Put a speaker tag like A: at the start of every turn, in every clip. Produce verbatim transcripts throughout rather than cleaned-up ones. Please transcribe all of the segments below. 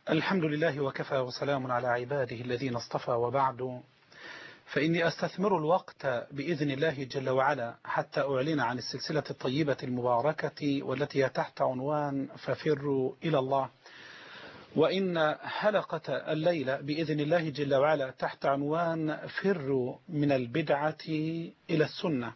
A: الحمد لله وكفى وسلام على عباده الذين اصطفى، وبعد فإني أستثمر الوقت بإذن الله جل وعلا حتى أعلن عن السلسلة الطيبة المباركة والتي هي تحت عنوان ففروا إلى الله. وإن حلقة الليلة بإذن الله جل وعلا تحت عنوان فروا من البدعة إلى السنة.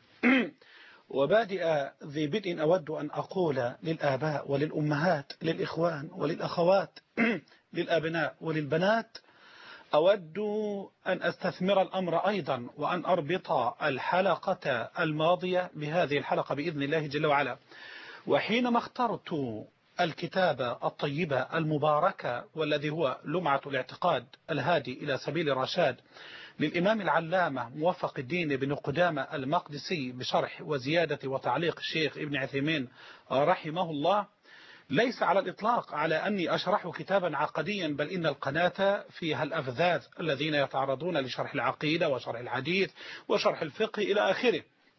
A: وبادئ ذي بدء أود أن أقول للآباء وللأمهات، للإخوان وللأخوات، للأبناء وللبنات، أود أن أستثمر الأمر أيضا وأن أربط الحلقة الماضية بهذه الحلقة بإذن الله جل وعلا. وحينما اخترت الكتاب الطيبة المباركة والذي هو لمعة الاعتقاد الهادي إلى سبيل الرشاد للإمام العلامة موفق الدين بن قدامة المقدسي بشرح وزيادة وتعليق الشيخ ابن عثيمين رحمه الله، ليس على الإطلاق على أني أشرح كتابا عقديا، بل إن القناة فيها الأفذاذ الذين يتعرضون لشرح العقيدة وشرح الحديث وشرح الفقه إلى آخره.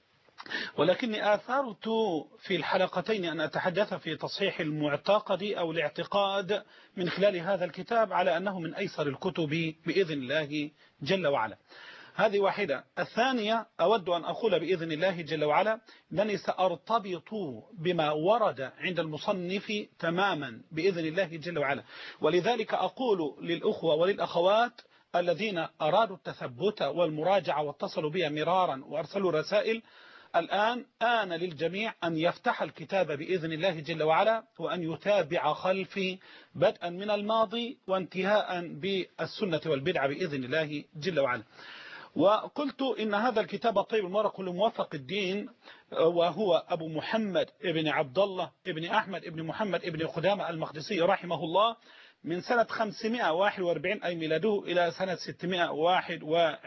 A: ولكني آثرت في الحلقتين أن أتحدث في تصحيح المعتقد أو الاعتقاد من خلال هذا الكتاب على أنه من أيسر الكتب بإذن الله جل وعلا. هذه واحدة. الثانية أود أن أقول بإذن الله جل وعلا أنني سأرتبط بما ورد عند المصنف تماما بإذن الله جل وعلا. ولذلك أقول للأخوة وللأخوات الذين أرادوا التثبت والمراجعة واتصلوا بي مرارا وأرسلوا رسائل، الآن آن للجميع أن يفتح الكتاب بإذن الله جل وعلا وأن يتابع خلفي بدءا من الماضي وانتهاء بالسنة والبدعة بإذن الله جل وعلا. وقلت إن هذا الكتاب الطيب المبارك لموفق الدين، وهو أبو محمد ابن عبد الله ابن أحمد ابن محمد ابن قدامة المقدسي رحمه الله، من سنة خمسمائة وواحد وأربعين أي ميلاده إلى سنة ستمائة وواحد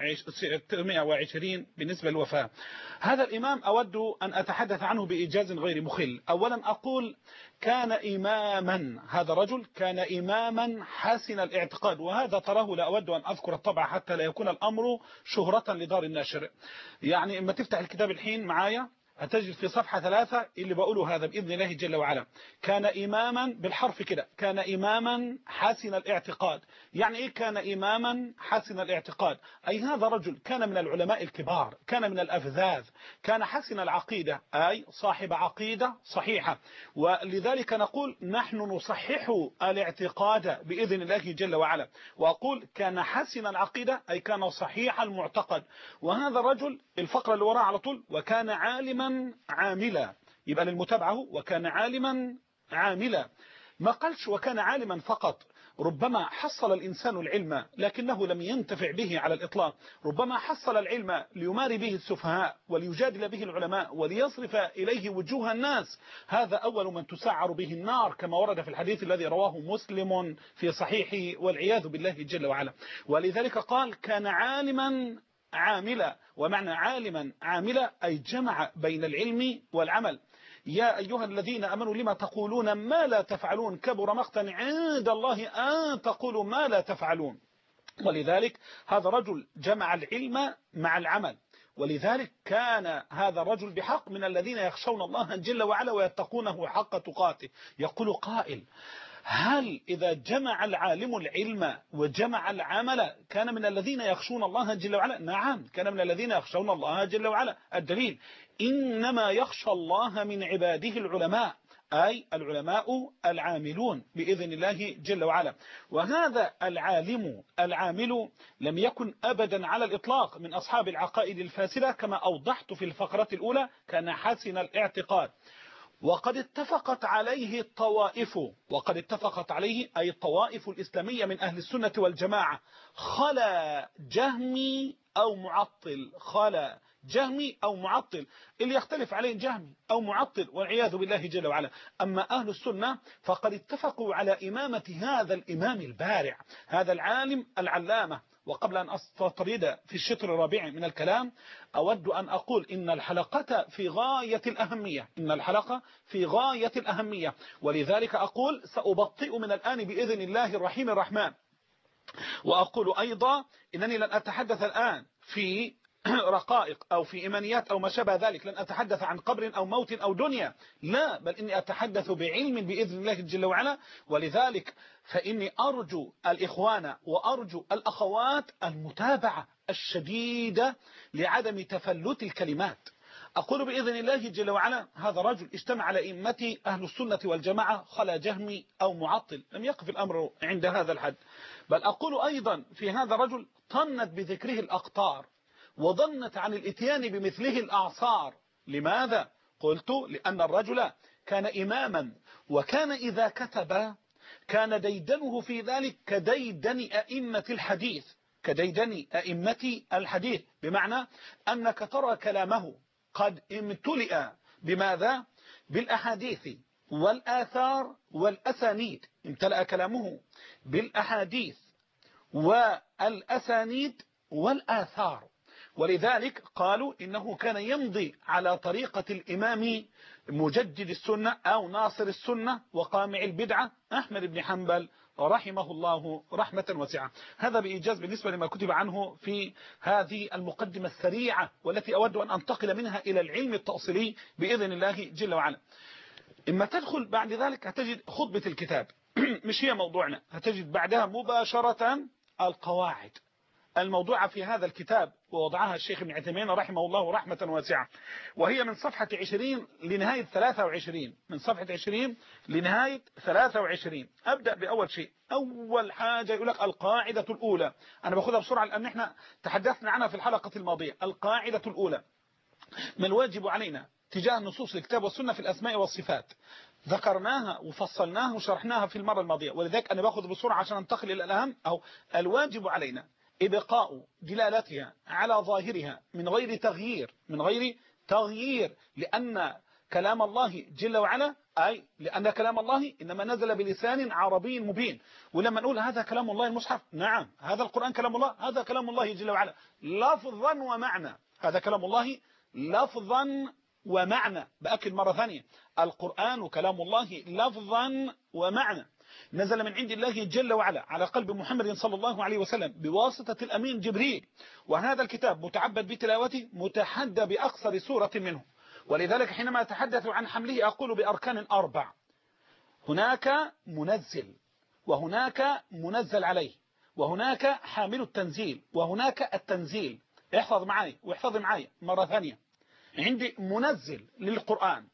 A: وعشرين بالنسبة للوفاة. هذا الإمام أود أن أتحدث عنه بإيجاز غير مخل. أولا أقول كان إماما، هذا رجل كان إماما حسن الاعتقاد، وهذا تراه لا أود أن أذكر الطبع حتى لا يكون الأمر شهرة لدار النشر. يعني إما تفتح الكتاب الحين معايا هتجد في صفحة ثلاثة اللي بقوله هذا بإذن الله جل وعلا. كان إماما بالحرف كده، كان إماما حسن الاعتقاد. يعني إيه كان إماما حسن الاعتقاد؟ أي هذا رجل كان من العلماء الكبار، كان من الأفذاذ، كان حسن العقيدة، أي صاحب عقيدة صحيحة. ولذلك نقول نحن نصحح الاعتقاد بإذن الله جل وعلا. وأقول كان حسن العقيدة أي كان صحيح المعتقد. وهذا الرجل الفقرة اللي وراء على طول وكان عالما عاملا، يبقى للمتابعة وكان عالما عاملا. ما قالش وكان عالما فقط، ربما حصل الإنسان العلم لكنه لم ينتفع به على الإطلاق، ربما حصل العلم ليماري به السفهاء وليجادل به العلماء وليصرف إليه وجوه الناس. هذا أول من تسعر به النار كما ورد في الحديث الذي رواه مسلم في صحيحه والعياذ بالله جل وعلا. ولذلك قال كان عالما عاملا. ومعنى عالما عاملا أي جمع بين العلم والعمل. يا أيها الذين أمنوا لما تقولون ما لا تفعلون كبر مقتا عند الله أن تقولوا ما لا تفعلون. ولذلك هذا رجل جمع العلم مع العمل. ولذلك كان هذا الرجل بحق من الذين يخشون الله جل وعلا ويتقونه حق تقاته. يقول قائل هل إذا جمع العالم العلم وجمع العمل كان من الذين يخشون الله جل وعلا؟ نعم، كان من الذين يخشون الله جل وعلا. الدليل إنما يخشى الله من عباده العلماء، أي العلماء العاملون بإذن الله جل وعلا. وهذا العالم العامل لم يكن أبدا على الإطلاق من أصحاب العقائد الفاسدة كما أوضحت في الفقرة الأولى، كان حسن الاعتقاد. وقد اتفقت عليه الطوائف، وقد اتفقت عليه أي الطوائف الإسلامية من أهل السنة والجماعة، خلا جهمي أو معطل، خلا جهمي أو معطل، اللي يختلف عليه جهمي أو معطل والعياذ بالله جل وعلا. أما أهل السنة فقد اتفقوا على إمامة هذا الإمام البارع، هذا العالم العلامة. وقبل أن أستطرد في الشطر الرابع من الكلام أود أن أقول إن الحلقة في غاية الأهمية، إن الحلقة في غاية الأهمية. ولذلك أقول سأبطئ من الآن بإذن الله الرحيم الرحمن. وأقول أيضا إنني لن أتحدث الآن في رقائق أو في إيمانيات أو ما شابه ذلك، لن أتحدث عن قبر أو موت أو دنيا، لا، بل إني أتحدث بعلم بإذن الله جل وعلا. ولذلك فإني أرجو الإخوان وأرجو الأخوات المتابعة الشديدة لعدم تفلت الكلمات. أقول بإذن الله جل وعلا هذا رجل اجتمع على إمة أهل السنة والجماعة خلا جهمي أو معطل، لم يقف الأمر عند هذا الحد، بل أقول أيضا في هذا رجل طنت بذكره الأقطار وظنت عن الاتيان بمثله الأعصار. لماذا؟ قلت لأن الرجل كان إماما، وكان إذا كتب كان ديدنه في ذلك كديدن أئمة الحديث، كديدن أئمة الحديث، بمعنى أنك ترى كلامه قد امتلئ بماذا؟ بالأحاديث والآثار والأسانيد، امتلأ كلامه بالأحاديث والأسانيد والآثار. ولذلك قالوا إنه كان يمضي على طريقة الإمام مجدد السنة أو ناصر السنة وقامع البدعة أحمد بن حنبل رحمه الله رحمة واسعة. هذا بإيجاز بالنسبة لما كتب عنه في هذه المقدمة السريعة، والتي أود أن أنتقل منها إلى العلم التأصيلي بإذن الله جل وعلا. إما تدخل بعد ذلك هتجد خطبة الكتاب مش هي موضوعنا، هتجد بعدها مباشرة القواعد الموضوعة في هذا الكتاب، ووضعها الشيخ ابن عثيمين رحمه الله رحمة واسعة، وهي من صفحة عشرين لنهاية ثلاثة وعشرين، من صفحة عشرين لنهاية ثلاثة وعشرين. أبدأ بأول شيء. أول حاجة يقول لك القاعدة الأولى، أنا باخدها بسرعة لأن احنا تحدثنا عنها في الحلقة الماضية. القاعدة الأولى: ما الواجب علينا تجاه نصوص الكتاب والسنة في الأسماء والصفات. ذكرناها وفصلناها وشرحناها في المرة الماضية، ولذلك أنا باخذ بسرعة عشان انتقل إلى الأهم. أو الواجب علينا إبقاء دلالتها على ظاهرها من غير تغيير، من غير تغيير، لأن كلام الله جل وعلا، أي لأن كلام الله إنما نزل بلسان عربي مبين. ولما نقول هذا كلام الله المصحف، نعم هذا القرآن كلام الله، هذا كلام الله جل وعلا لفظا ومعنى، هذا كلام الله لفظا ومعنى. بأكد مرة ثانية، القرآن كلام الله لفظا ومعنى، نزل من عند الله جل وعلا على قلب محمد صلى الله عليه وسلم بواسطة الأمين جبريل، وهذا الكتاب متعبد بتلاوته متحدى بأقصر سورة منه. ولذلك حينما أتحدث عن حمله أقول بأركان أربع: هناك منزل، وهناك منزل عليه، وهناك حامل التنزيل، وهناك التنزيل. احفظ معي واحفظ معي مرة ثانية. عندي منزل للقرآن،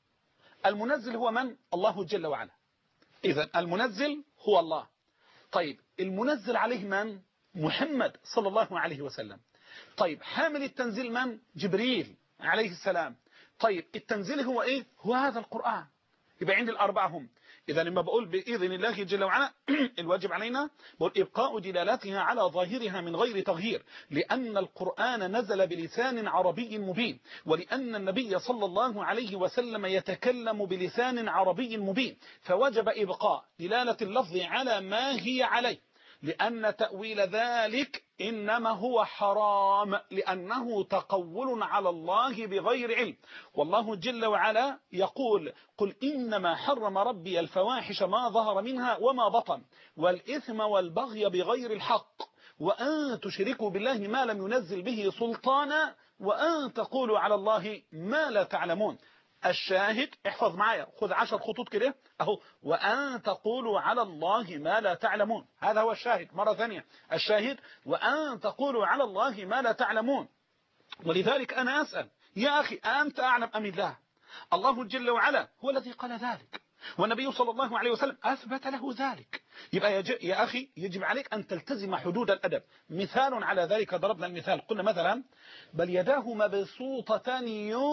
A: المنزل هو من؟ الله جل وعلا، إذا المنزل هو الله. طيب المنزل عليه من؟ محمد صلى الله عليه وسلم. طيب حامل التنزيل من؟ جبريل عليه السلام. طيب التنزيل هو إيه؟ هو هذا القرآن. يبقى عندي الأربعة هم. إذا لما بقول بإذن الله جل وعلا الواجب علينا بقول إبقاء دلالاتها على ظاهرها من غير تغيير، لأن القرآن نزل بلسان عربي مبين، ولأن النبي صلى الله عليه وسلم يتكلم بلسان عربي مبين، فوجب إبقاء دلالة اللفظ على ما هي عليه، لأن تأويل ذلك إنما هو حرام، لأنه تقول على الله بغير علم. والله جل وعلا يقول: قل إنما حرم ربي الفواحش ما ظهر منها وما بطن والإثم والبغي بغير الحق وأن تشركوا بالله ما لم ينزل به سلطانا وأن تقولوا على الله ما لا تعلمون. الشاهد احفظ معايا، خذ عشر خطوط كده اهو: وأن تقولوا على الله ما لا تعلمون. هذا هو الشاهد. مرة ثانية الشاهد: وأن تقولوا على الله ما لا تعلمون. ولذلك أنا أسأل يا أخي، أنت أعلم أم الله؟ الله جل وعلا هو الذي قال ذلك، والنبي صلى الله عليه وسلم أثبت له ذلك. يبقى يا, يا أخي يجب عليك أن تلتزم حدود الأدب. مثال على ذلك ضربنا المثال، قلنا مثلا: بل يداه مبسوطتان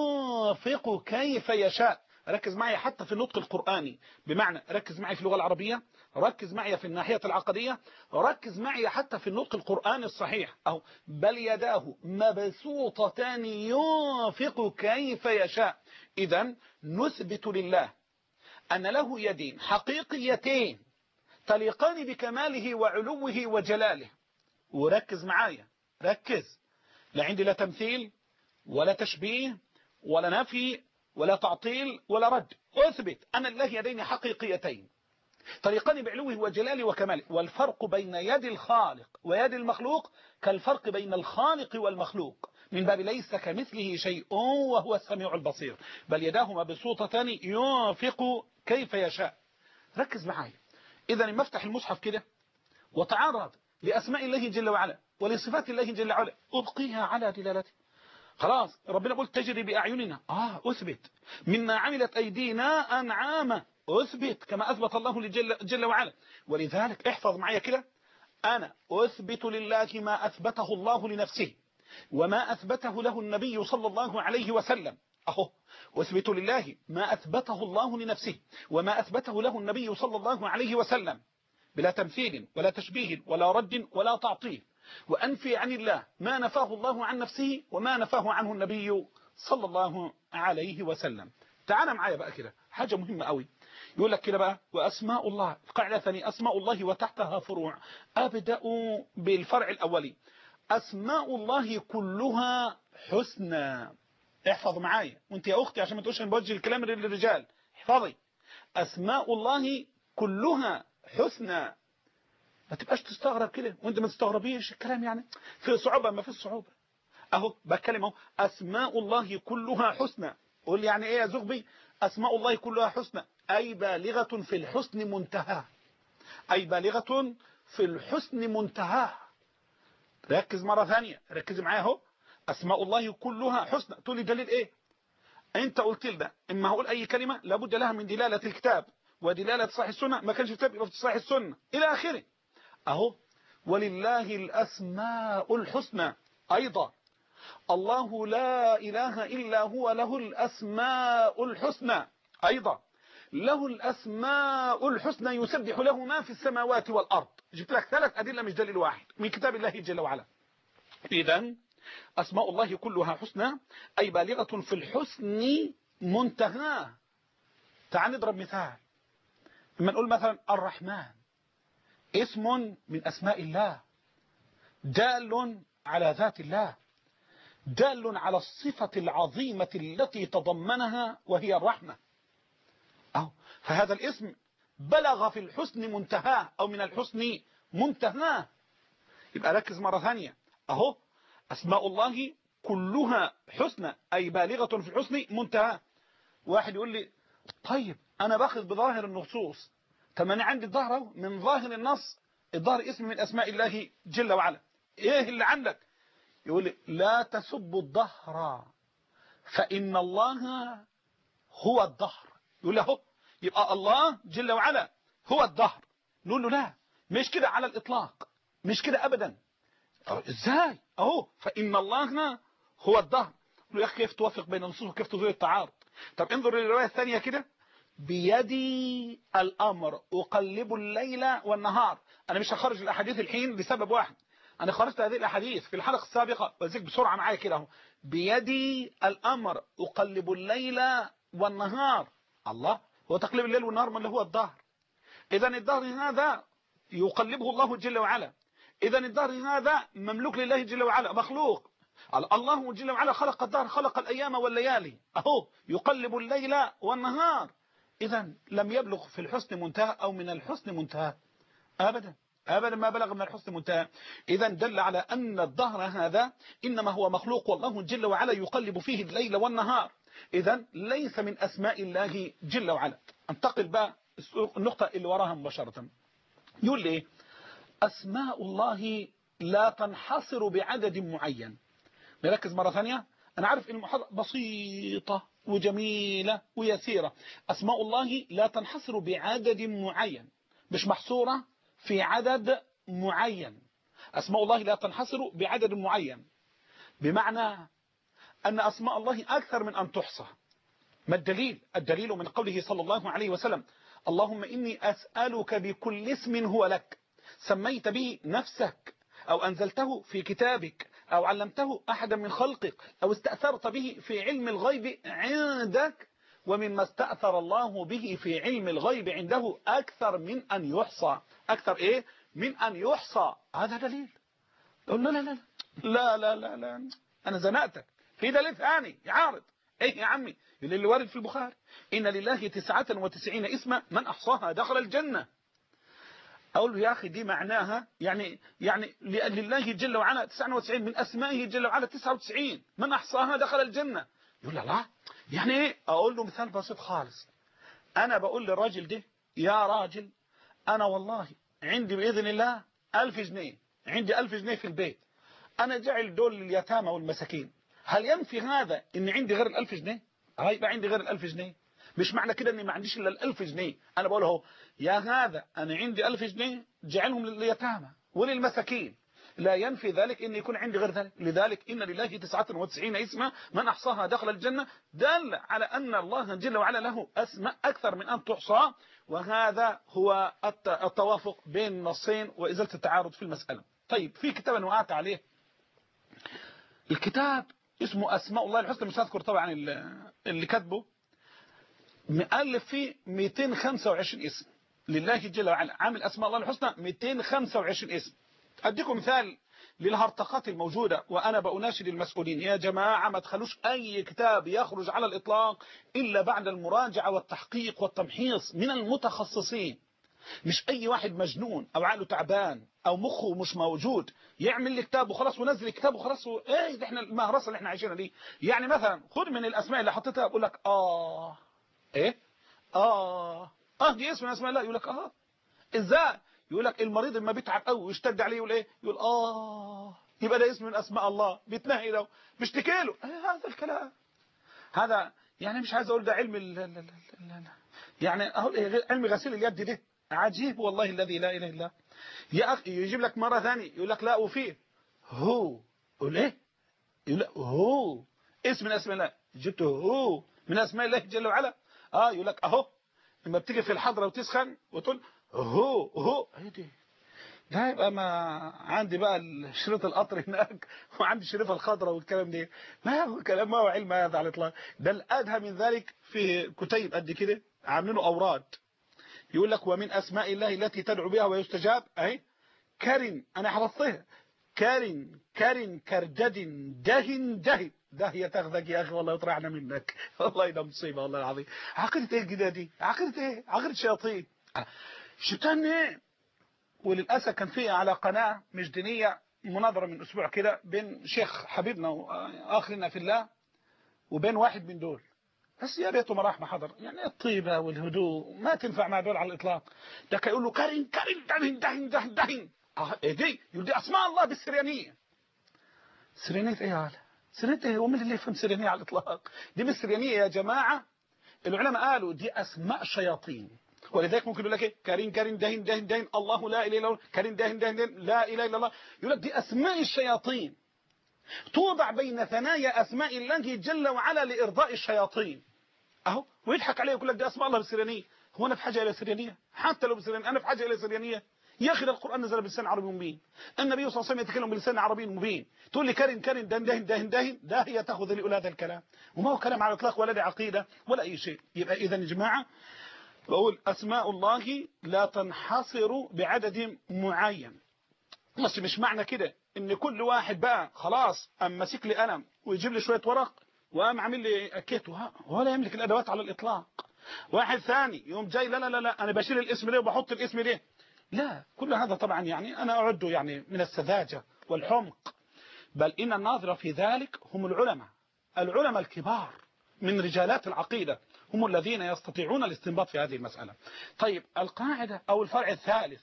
A: ينفق كيف يشاء. ركز معي حتى في النطق القرآني، بمعنى ركز معي في اللغة العربية، ركز معي في الناحية العقدية، ركز معي حتى في النطق القرآني الصحيح. أو بل يداه مبسوطتان ينفق كيف يشاء. إذن نثبت لله أن له يدين حقيقيتين تليقان بكماله وعلوه وجلاله. وركز معايا، ركز، لا عندي لا تمثيل ولا تشبيه ولا نفي ولا تعطيل ولا رد. أثبت أن الله يدين حقيقيتين تليقان بعلوه وجلاله وكماله. والفرق بين يد الخالق ويد المخلوق كالفرق بين الخالق والمخلوق. من باب ليس كمثله شيء وهو السميع البصير، بل يداه مبسوطتان ينفق كيف يشاء. ركز معايا. إذا لما افتح المصحف كده وتعرض لأسماء الله جل وعلا ولصفات الله جل وعلا أبقيها على دلالته. خلاص ربنا قلت تجري بأعيننا، آه أثبت. مما عملت أيدينا أنعاما، أثبت كما أثبت الله جل, جل وعلا. ولذلك احفظ معايا كده، أنا أثبت لله ما أثبته الله لنفسه وما أثبته له النبي صلى الله عليه وسلم. أهو أثبت لله ما أثبته الله لنفسه وما أثبته له النبي صلى الله عليه وسلم بلا تمثيل ولا تشبيه ولا رد ولا تعطيل، وأنفي عن الله ما نفاه الله عن نفسه وما نفاه عنه النبي صلى الله عليه وسلم. تعال معايا بقى كده حاجة مهمة قوي. يقول لك كده بقى وأسماء الله، القاعدة الثانية أسماء الله وتحتها فروع. أبدأ بالفرع الأولي، أسماء الله كلها حسنى. احفظ معايا وانت يا أختي عشان ما تقولش بوجه الكلام للرجال، احفظي. أسماء الله كلها حسنى. ما تبقاش تستغرب كده وانت ما تستغربيش الكلام، يعني في صعوبة ما في صعوبة. اهو بكلم اهو أسماء الله كلها حسنى. قول لي يعني ايه يا زغبي؟ أسماء الله كلها حسنى أي بالغة في الحسن منتهى، أي بالغة في الحسن منتهى. ركز مرة ثانية، ركز معايا اهو. أسماء الله كلها حسنى. تقول لي دليل ايه؟ انت قلت لي ده اما هقول اي كلمة لابد لها من دلالة الكتاب ودلالة صحيح السنة، ما كانش في الكتاب يبقى في صحيح السنة إلى آخره. اهو ولله الأسماء الحسنى أيضا. الله لا إله إلا هو له الأسماء الحسنى أيضا. له الأسماء الحسنى يسبح له ما في السماوات والأرض. جبت لك ثلاث أدلة مش دليل واحد من كتاب الله جل وعلا. إذن أسماء الله كلها حسنى أي بالغة في الحسن منتهى. تعال نضرب مثال. لما نقول مثلا الرحمن اسم من أسماء الله دال على ذات الله، دال على الصفة العظيمة التي تضمنها وهي الرحمة. أو فهذا الاسم بلغ في الحسن منتهى أو من الحسن منتهى. يبقى ركز مرة ثانية أهو أسماء الله كلها حسنى أي بالغة في الحسن منتهى. واحد يقول لي طيب أنا باخذ بظاهر النصوص، طب أنا عندي الظاهر من ظاهر النص الظاهر اسم من أسماء الله جل وعلا، إيه اللي عندك؟ يقول لي لا تسبوا الدهر فإن الله هو الدهر. يقول له يبقى الله جل وعلا هو الدهر. نقول له لا مش كده على الإطلاق، مش كده أبدا. إزاي؟ أهو فإن الله هو الدهر. يقول له يا أخي كيف توافق بين النصوص وكيف تظهر التعارض؟ طب انظر للرواية الثانية كده، بيدي الأمر أقلب الليل والنهار. أنا مش هخرج الأحاديث الحين لسبب واحد، أنا خرجت هذه الأحاديث في الحلقة السابقة وزيك بسرعة معايا كده اهو. بيدي الأمر أقلب الليل والنهار. الله هو تقليب الليل والنهار من اللي هو الدهر. إذا الدهر هذا يقلبه الله جل وعلا، إذا الدهر هذا مملوك لله جل وعلا مخلوق. الله جل وعلا خلق الدهر، خلق الأيام والليالي، أهو يقلب الليل والنهار. إذا لم يبلغ في الحسن منتهى أو من الحسن منتهى أبدا، أبدا ما بلغ من الحسن منتهى. إذا دل على أن الدهر هذا إنما هو مخلوق والله جل وعلا يقلب فيه الليل والنهار. إذا ليس من أسماء الله جل وعلا. انتقل بقى النقطة اللي وراها مباشرة. يقول لي أسماء الله لا تنحصر بعدد معين. نركز مرة ثانية. أنا عارف إن المحاضرة بسيطة وجميلة ويسيرة. أسماء الله لا تنحصر بعدد معين، مش محصورة في عدد معين. أسماء الله لا تنحصر بعدد معين، بمعنى أن أسماء الله أكثر من أن تحصى. ما الدليل؟ الدليل من قوله صلى الله عليه وسلم اللهم إني أسألك بكل اسم هو لك سميت به نفسك أو أنزلته في كتابك أو علمته أحدا من خلقك أو استأثرت به في علم الغيب عندك، ومما استأثر الله به في علم الغيب عنده أكثر من أن يحصى. أكثر إيه؟ من أن يحصى. هذا دليل. لا لا لا لا لا لا لا أنا زنقتك في دليل ثاني يعارض. إيه يا عمي؟ اللي وارد في البخاري إن لله تسعة وتسعين اسما من أحصاها دخل الجنة. أقول له يا أخي دي معناها يعني يعني لله جل وعلا تسعة وتسعين من أسمائه جل وعلا تسعة وتسعين من أحصاها دخل الجنة. يقول لا لا يعني إيه؟ أقول له مثال بسيط خالص. أنا بقول للراجل ده يا راجل أنا والله عندي بإذن الله ألف جنيه، عندي ألف جنيه في البيت، أنا جعل دول لليتامى والمساكين، هل ينفي هذا إن عندي غير الألف جنيه؟ هيبقى عندي غير الألف جنيه؟ مش معنى كده إني ما عنديش إلا الألف جنيه. أنا بقول له يا هذا أنا عندي ألف جنيه جعلهم لليتامى وللمساكين، لا ينفي ذلك إن يكون عندي غير ذلك. لذلك إن لله تسعة وتسعين اسما من أحصاها دخل الجنة، دل على أن الله جل وعلا له أسماء أكثر من أن تحصى. وهذا هو التوافق بين النصين وإزالة التعارض في المسألة. طيب في كتاب أنا وقعت عليه، الكتاب اسمه أسماء الله الحسنى، مش هذكر طبعا اللي كاتبه، مؤلف فيه مئتين وخمسة وعشرين اسم لله جل وعلا، عامل أسماء الله الحسنى مئتين وخمسة وعشرين اسم. أديكم مثال للهرطقات الموجودة، وأنا بأناشد المسؤولين يا جماعة ما تخلوش أي كتاب يخرج على الإطلاق إلا بعد المراجعة والتحقيق والتمحيص من المتخصصين. مش أي واحد مجنون أو عقله تعبان أو مخه مش موجود يعمل لي كتاب وخلاص ونزل كتاب وخلاص و... إيه ده إحنا المهرسة اللي إحنا عايشينها دي. يعني مثلا خد من الأسماء اللي حطيتها أقول لك آه إيه آه آه دي اسم من أسماء الله، يقول لك آه إزاي؟ يقول لك المريض لما بيتعب قوي ويشتد عليه يقول إيه؟ يقول آه، يبقى ده اسم من أسماء الله، بيتنهي له بيشتكي له. إيه هذا الكلام؟ هذا يعني مش عايز أقول ده علم ال... ال... ال... ال... يعني أقول علم غسيل اليد ده عجيب والله الذي لا إله إلا. يا أخي يجيب لك مرة ثانية يقول لك لا وفيه هو، قول إيه؟ يقول لك هو اسم من أسماء الله، جبته هو من أسماء الله جل وعلا. آه يقول لك أهو لما بتيجي في الحضرة وتسخن وتقول هو هو ايه دي؟ ده يبقى ما عندي بقى شريط القطر هناك وعندي شريط الخضراء والكلام ده، ما هو كلام ما هو علم هذا على الإطلاق. ده الأدهى من ذلك في كتيب قد كده عاملينه أوراد، يقول لك ومن أسماء الله التي تدعو بها ويستجاب أهي كرن، أنا حفظتها كرن كرن كرجد دهن دهن، ده هي تاخذك يا أخي والله يطرحنا منك والله ده مصيبة والله العظيم. عقيدة إيه كده دي؟ عقيدة إيه؟ عقيدة شياطين شيطان إيه؟ وللأسف كان فيه على قناة مش دينية مناظرة من أسبوع كده بين شيخ حبيبنا وآخرنا في الله وبين واحد من دول، بس يا ريته ما راح ما حضر. يعني الطيبة والهدوء ما تنفع مع دول على الإطلاق. ده كان يقول له كرين كرين دهن دهن دهن دهن اه ايه دي؟ يقول دي أسماء الله بالسريانية. سريانية ايه يا عالم؟ سريانية ايه؟ ومن اللي يفهم سريانية على الإطلاق؟ دي بالسريانية يا جماعة. العلماء قالوا دي أسماء شياطين، ولذلك ممكن يقول لك ايه كرين كرين دهن دهن دهن الله لا إله إلا الله، كرين دهن دهن دهن لا إله إلا الله. يقول لك دي أسماء الشياطين توضع بين ثنايا أسماء الله جل وعلا لإرضاء الشياطين. اهو ويضحك عليه ويقول لك دي اسماء الله بالسريانيه. هو انا في حاجه الى سريانيه؟ حتى لو بالسريانيه انا في حاجه الى سريانيه؟ يا اخي القران نزل بلسان عربي مبين، النبي صلى الله عليه وسلم يتكلم بلسان عربي مبين، تقول لي كرن كرن دهن دهن دهن دهن، ده هي تاخذ لي هذا الكلام وما هو كلام على الاطلاق ولا دي عقيده ولا اي شيء. يبقى اذا يا جماعه بقول اسماء الله لا تنحصر بعدد معين، بس مش معنى كده ان كل واحد بقى خلاص اما ماسك لي قلم ويجيب لي شويه ورق وقام عامل لي اكيت ولا يملك الادوات على الاطلاق. واحد ثاني يوم جاي لا لا لا لا انا بشيل الاسم ده وبحط الاسم ده، لا كل هذا طبعا يعني انا اعده يعني من السذاجه والحمق. بل ان الناظر في ذلك هم العلماء، العلماء الكبار من رجالات العقيده هم الذين يستطيعون الاستنباط في هذه المساله. طيب القاعده او الفرع الثالث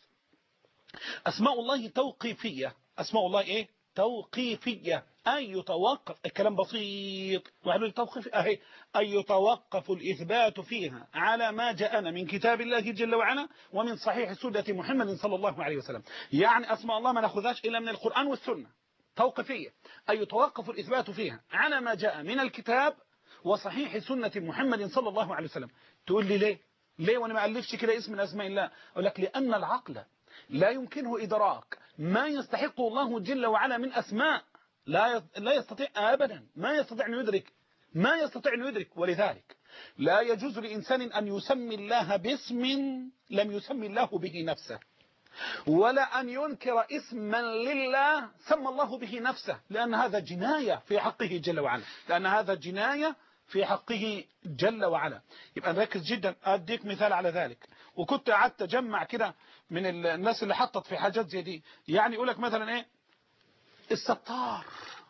A: اسماء الله توقيفيه. اسماء الله ايه؟ توقيفيه، أن يتوقف الكلام بسيط وعلى توقف أهي أن يتوقف الإثبات فيها على ما جاءنا من كتاب الله جل وعلا ومن صحيح سنة محمد صلى الله عليه وسلم. يعني أسماء الله ما نأخذهاش إلا من القرآن والسنة، توقيفية أن يتوقف الإثبات فيها على ما جاء من الكتاب وصحيح سنة محمد صلى الله عليه وسلم. تقول لي ليه؟ ليه وأنا ما ألفش كده اسم من أسماء الله؟ أقول لك لأن العقل لا يمكنه إدراك ما يستحقه الله جل وعلا من أسماء، لا لا يستطيع أبدا، ما يستطيع أن يدرك ما يستطيع أن يدرك. ولذلك لا يجوز لإنسان أن يسمي الله باسم لم يسمي الله به نفسه، ولا أن ينكر اسما لله سمى الله به نفسه، لأن هذا جناية في حقه جل وعلا، لأن هذا جناية في حقه جل وعلا. يبقى نركز جدا. أديك مثال على ذلك، وكنت قعدت أجمع كده من الناس اللي حطت في حاجات زي دي. يعني يقول لك مثلا إيه الستار،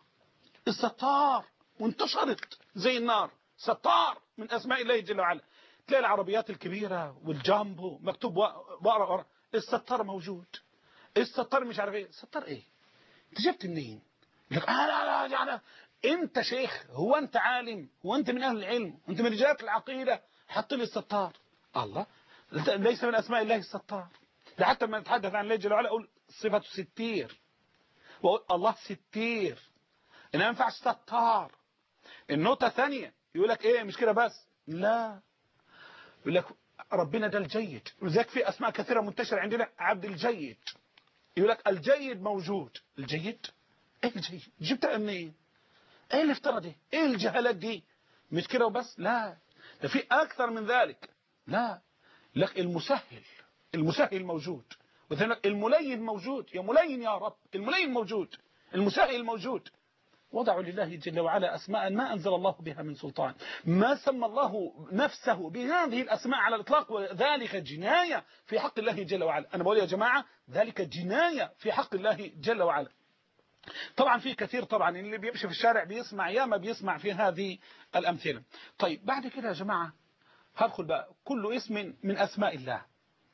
A: الستار وانتشرت زي النار، ستار من أسماء الله جل وعلا. تلاقي العربيات الكبيرة والجامبو مكتوب ورا ورا الستار موجود، الستار مش عارف ايه. الستار ايه؟ انت جبت منين؟ لك آه لا لا يعني انت شيخ، هو انت عالم، هو انت من اهل العلم، انت من رجال العقيدة، حط لي الستار. الله، ليس من اسماء الله الستار. ده حتى لما نتحدث عن الله جل وعلا اقول صفة ستير، واقول الله ستير، انما ما ينفعش ستار. النقطة الثانية يقول لك ايه مش كده بس، لا، يقول لك ربنا ده الجيد، ولذلك في اسماء كثيرة منتشرة عندنا، عبد الجيد. يقول لك الجيد موجود. الجيد ايه الجيد؟ جبتها منين؟ ايه الافتراء دي؟ ايه الجهالات دي؟ مش كده وبس، لا، ده في اكثر من ذلك. لا، لك المسهل، المسهل موجود، وذلك الملين موجود. يا ملين يا رب، الملين موجود، المسهل موجود. وضعوا لله جل وعلا أسماء ما أنزل الله بها من سلطان، ما سمى الله نفسه بهذه الأسماء على الإطلاق، وذلك جناية في حق الله جل وعلا. أنا بقول يا جماعة ذلك جناية في حق الله جل وعلا. طبعا في كثير، طبعا اللي بيمشي في الشارع بيسمع، ياما بيسمع في هذه الأمثلة. طيب بعد كده يا جماعة هدخل بقى كل اسم من أسماء الله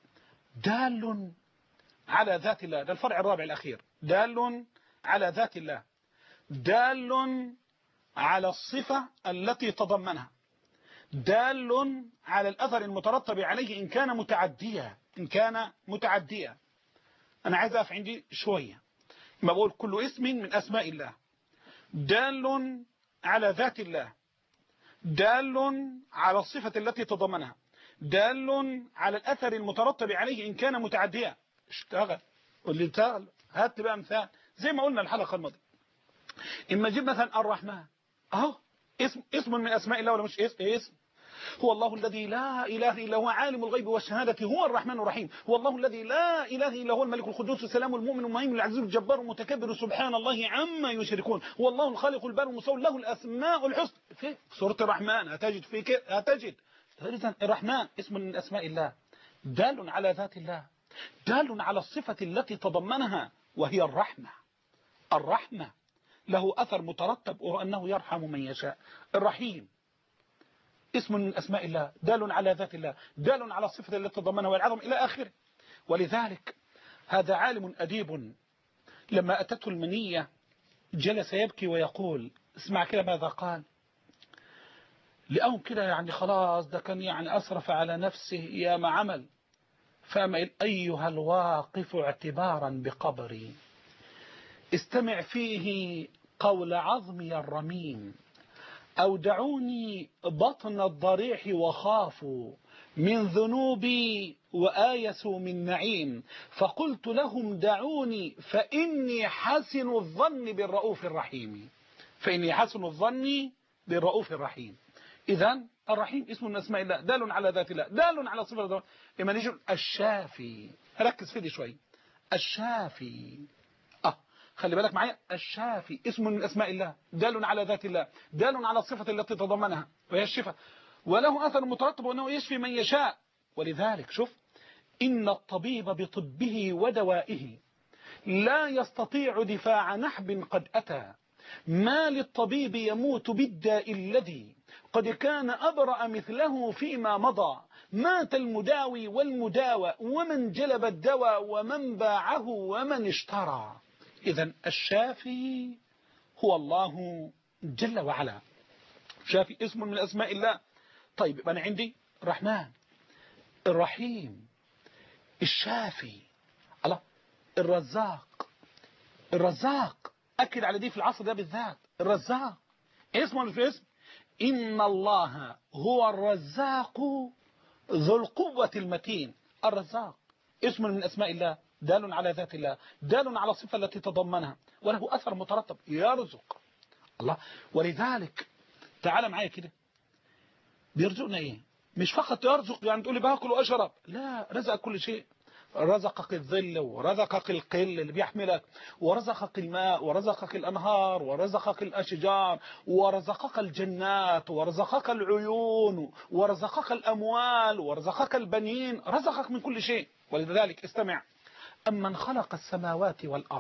A: دال على ذات الله. ده الفرع الرابع الأخير، دال على ذات الله، دال على الصفة التي تضمنها، دال على الأثر المترتب عليه إن كان متعديا، إن كان متعديا. أنا عايز أقف عندي شوية. ما بقول كل اسم من أسماء الله دال على ذات الله، دال على الصفة التي تضمنها، دال على الأثر المترتب عليه إن كان متعديا. اشتغل، واللي اشتغل هات بقى مثال زي ما قلنا الحلقة الماضية. إما نجيب مثلا الرحمن، أهو اسم اسم من أسماء الله ولا مش اسم؟ اسم. هو الله الذي لا إله إلا هو عالم الغيب والشهادة هو الرحمن الرحيم. هو الله الذي لا إله إلا هو الملك القدوس السلام المؤمن المهيمن العزيز الجبار المتكبر سبحان الله عما يشركون. هو الله الخالق البارئ المصور له الأسماء الحسنى. في سورة الرحمن هتجد في كده، هتجد الرحمن اسم من أسماء الله دال على ذات الله، دال على الصفة التي تضمنها وهي الرحمة. الرحمة له أثر مترتب وهو أنه يرحم من يشاء. الرحيم اسم من أسماء الله دال على ذات الله، دال على الصفة التي تضمنها والعظم إلى آخره. ولذلك هذا عالم أديب لما أتته المنية جلس يبكي ويقول، اسمع كده ماذا قال، لأهم كده يعني خلاص ده كان يعني أسرف على نفسه يا ما عمل، فأما أيها الواقف اعتبارا بقبري استمع فيه قول عظمي الرميم، أودعوني بطن الضريح وخافوا من ذنوبي وآيسوا من نعيم، فقلت لهم دعوني فإني حسن الظن بالرؤوف الرحيم، فإني حسن الظن بالرؤوف الرحيم. إذن الرحيم اسم من أسماء الله دال على ذات الله، دال على صفة الله. إما نيجي الشافي، ركز في دي شوي، الشافي آه خلي بالك معايا، الشافي اسم من أسماء الله دال على ذات الله، دال على الصفة التي تضمنها وهي الشفاء، وله أثر مترتب وأنه يشفي من يشاء. ولذلك شوف، إن الطبيب بطبه ودوائه لا يستطيع دفاع نحب قد أتى، ما للطبيب يموت بالداء الذي قد كان أبرأ مثله فيما مضى، مات المداوي والمداوى ومن جلب الدواء ومن باعه ومن اشترى. إذن الشافي هو الله جل وعلا، شافي اسم من أسماء الله. طيب أنا عندي الرحمن، الرحيم، الشافي، الله، الرزاق، الرزاق أكد على دي في العصر ده بالذات، الرزاق اسم ولا في اسم؟ إن الله هو الرزاق ذو القوة المتين. الرزاق اسم من أسماء الله دال على ذات الله، دال على الصفة التي تضمنها وله أثر مترتب، يرزق الله. ولذلك تعال معايا كده، بيرزقنا ايه؟ مش فقط يرزق يعني تقولي باكل واشرب، لا، رزق كل شيء. رزقك الظل ورزقك القل اللي بيحملك، ورزقك الماء ورزقك الأنهار ورزقك الأشجار ورزقك الجنات ورزقك العيون ورزقك الأموال ورزقك البنين، رزقك من كل شيء. ولذلك استمع: أمن خلق السماوات والأرض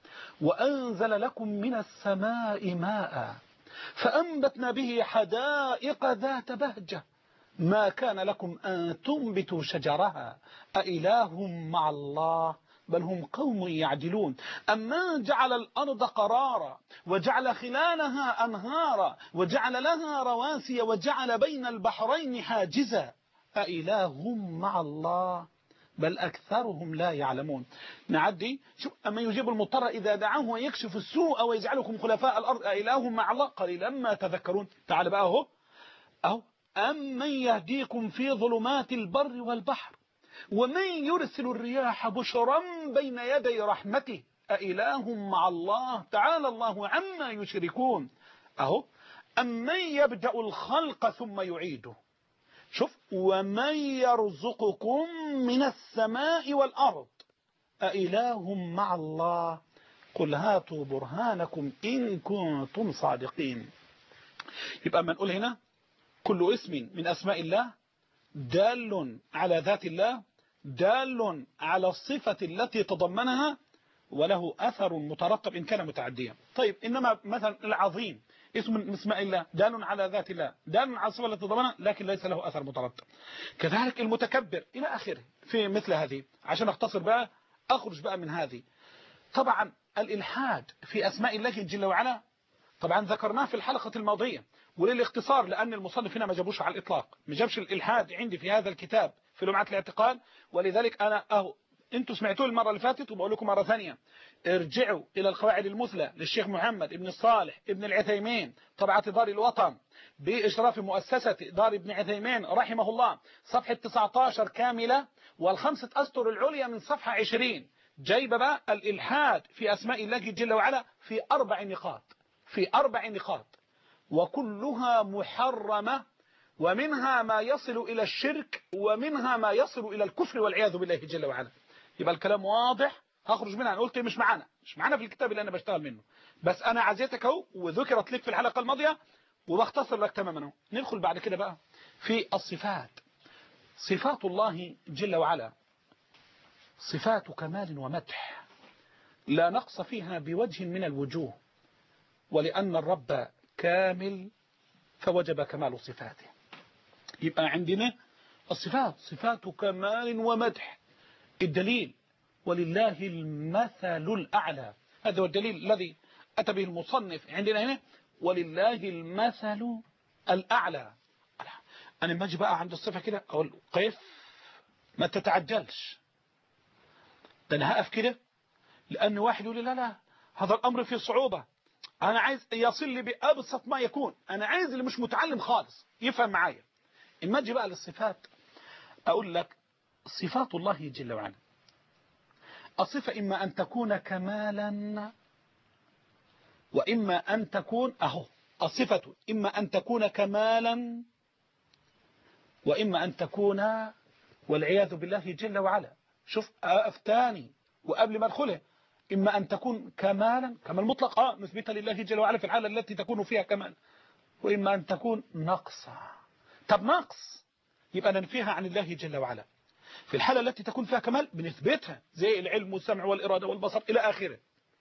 A: وأنزل لكم من السماء ماء فأنبتنا به حدائق ذات بهجة ما كان لكم أن تنبتوا شجرها أإله مع الله بل هم قوم يعدلون. أمن جعل الأرض قرارا وجعل خلالها أنهارا وجعل لها رواسي وجعل بين البحرين حاجزا أإله مع الله بل أكثرهم لا يعلمون. نعدي شوف: أما يجيب المضطر إذا دعاه ويكشف السوء ويجعلكم خلفاء الأرض أإله مع الله قليلا ما تذكرون. تعال بقى أهو أهو أمن يهديكم في ظلمات البر والبحر ومن يرسل الرياح بشرا بين يدي رحمته أإله مع الله تعالى الله عما يشركون. أهو أمن يبدأ الخلق ثم يعيده. شوف: ومن يرزقكم من السماء والأرض أإله مع الله قل هاتوا برهانكم إن كنتم صادقين. يبقى ما نقول هنا كل اسم من أسماء الله دال على ذات الله دال على الصفة التي تضمنها وله أثر مترتب إن كان متعديا. طيب إنما مثلا العظيم اسم من اسماء الله دال على ذات الله دال على الصفة التي تضمنها لكن ليس له أثر مترتب. كذلك المتكبر إلى آخره في مثل هذه. عشان أختصر بقى أخرج بقى من هذه. طبعا الإلحاد في أسماء الله جل وعلا طبعا ذكرناه في الحلقة الماضية، وللاختصار لأن المصنف هنا ما جابوش على الإطلاق، ما جابش الإلحاد عندي في هذا الكتاب في لمعة الاعتقاد، ولذلك أنا أهو أنتوا سمعتوه المرة اللي فاتت وبقول لكم مرة ثانية: ارجعوا إلى القواعد المثلى للشيخ محمد ابن الصالح ابن العثيمين طبعة دار الوطن بإشراف مؤسسة دار ابن عثيمين رحمه الله، صفحة تسعة عشر كاملة والخمسة أسطر العليا من صفحة عشرين، جايب بقى الإلحاد في أسماء الله جل وعلا في أربع نقاط في أربع نقاط وكلها محرمة، ومنها ما يصل إلى الشرك ومنها ما يصل إلى الكفر والعياذ بالله جل وعلا. يبقى الكلام واضح. هخرج منها. أنا قلت مش معانا مش معانا في الكتاب اللي أنا بشتغل منه، بس أنا عزيتك اهو وذكرت لك في الحلقة الماضية وبختصر لك تماما اهو. ندخل بعد كده بقى في الصفات. صفات الله جل وعلا صفات كمال ومدح لا نقص فيها بوجه من الوجوه، ولأن الرب كامل فوجب كمال صفاته. يبقى عندنا الصفات صفات كمال ومدح. الدليل: ولله المثل الأعلى. هذا هو الدليل الذي أتى به المصنف عندنا هنا: ولله المثل الأعلى. أنا ما أجي بقى عند الصفة كده أقول قف ما تتعجلش، ده أنا هقف كده لأن واحد يقول لي لا لا هذا الأمر فيه صعوبة، أنا عايز يصل لي بأبسط ما يكون، أنا عايز اللي مش متعلم خالص يفهم معايا. إما أجي بقى للصفات أقول لك صفات الله جل وعلا الصفة إما أن تكون كمالا وإما أن تكون أهو الصفة إما أن تكون كمالا وإما أن تكون والعياذ بالله جل وعلا. شوف أفتاني وقبل ما أدخله: إما أن تكون كمالا كمال مطلق آه مثبتة لله جل وعلا في الحالة التي تكون فيها كمال، وإما أن تكون نقصا. طب نقص يبقى ننفيها عن الله جل وعلا. في الحالة التي تكون فيها كمال بنثبتها زي العلم والسمع والإرادة والبصر إلى آخره.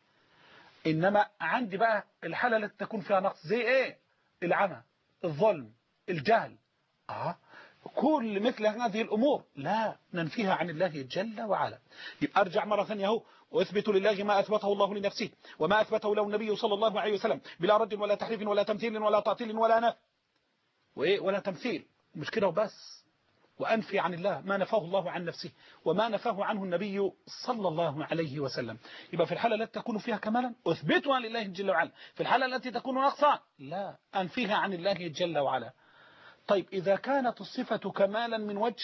A: إنما عندي بقى الحالة التي تكون فيها نقص زي إيه؟ العمى، الظلم، الجهل، آه كل مثل هذه الأمور لا ننفيها عن الله جل وعلا. يبقى أرجع مرة ثانية اهو: وأثبت لله ما أثبته الله لنفسه وما أثبته له النبي صلى الله عليه وسلم بلا رد ولا تحريف ولا تمثيل ولا تعطيل ولا نفي وإيه ولا تمثيل. مش كده وبس، وأنفي عن الله ما نفاه الله عن نفسه وما نفاه عنه النبي صلى الله عليه وسلم. يبقى في الحالة التي تكون فيها كمالا أثبتها لله جل وعلا، في الحالة التي تكون نقصا لا أنفيها عن الله جل وعلا. طيب إذا كانت الصفة كمالا من وجه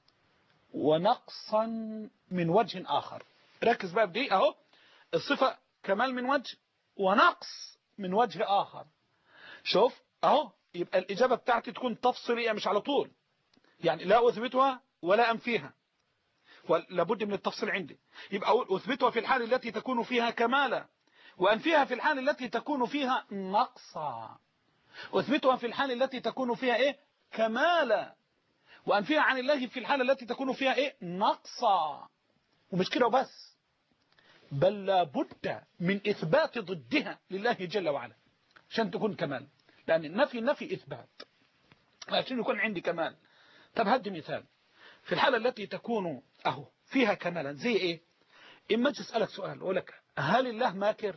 A: ونقصا من وجه آخر، ركز بقى بدي أهو: الصفة كمال من وجه ونقص من وجه آخر. شوف أهو، يبقى الإجابة بتاعتي تكون تفصيلية مش على طول، يعني لا أثبتها ولا أنفيها، ولابد من التفصيل عندي. يبقى أقول أثبتها في الحال التي تكون فيها كمالا، وأنفيها في الحال التي تكون فيها نقصا. أثبتها في الحال التي تكون فيها إيه؟ كمالا، وأنفيها عن الله في الحال التي تكون فيها إيه؟ نقصا. ومش كده وبس، بل لابد من إثبات ضدها لله جل وعلا عشان تكون كمال، لأن النفي نفي إثبات عشان يكون عندي كمال. طب هدي مثال في الحالة التي تكون أهو فيها كمالا زي إيه؟ إما تسألك سؤال أقول لك هل الله ماكر؟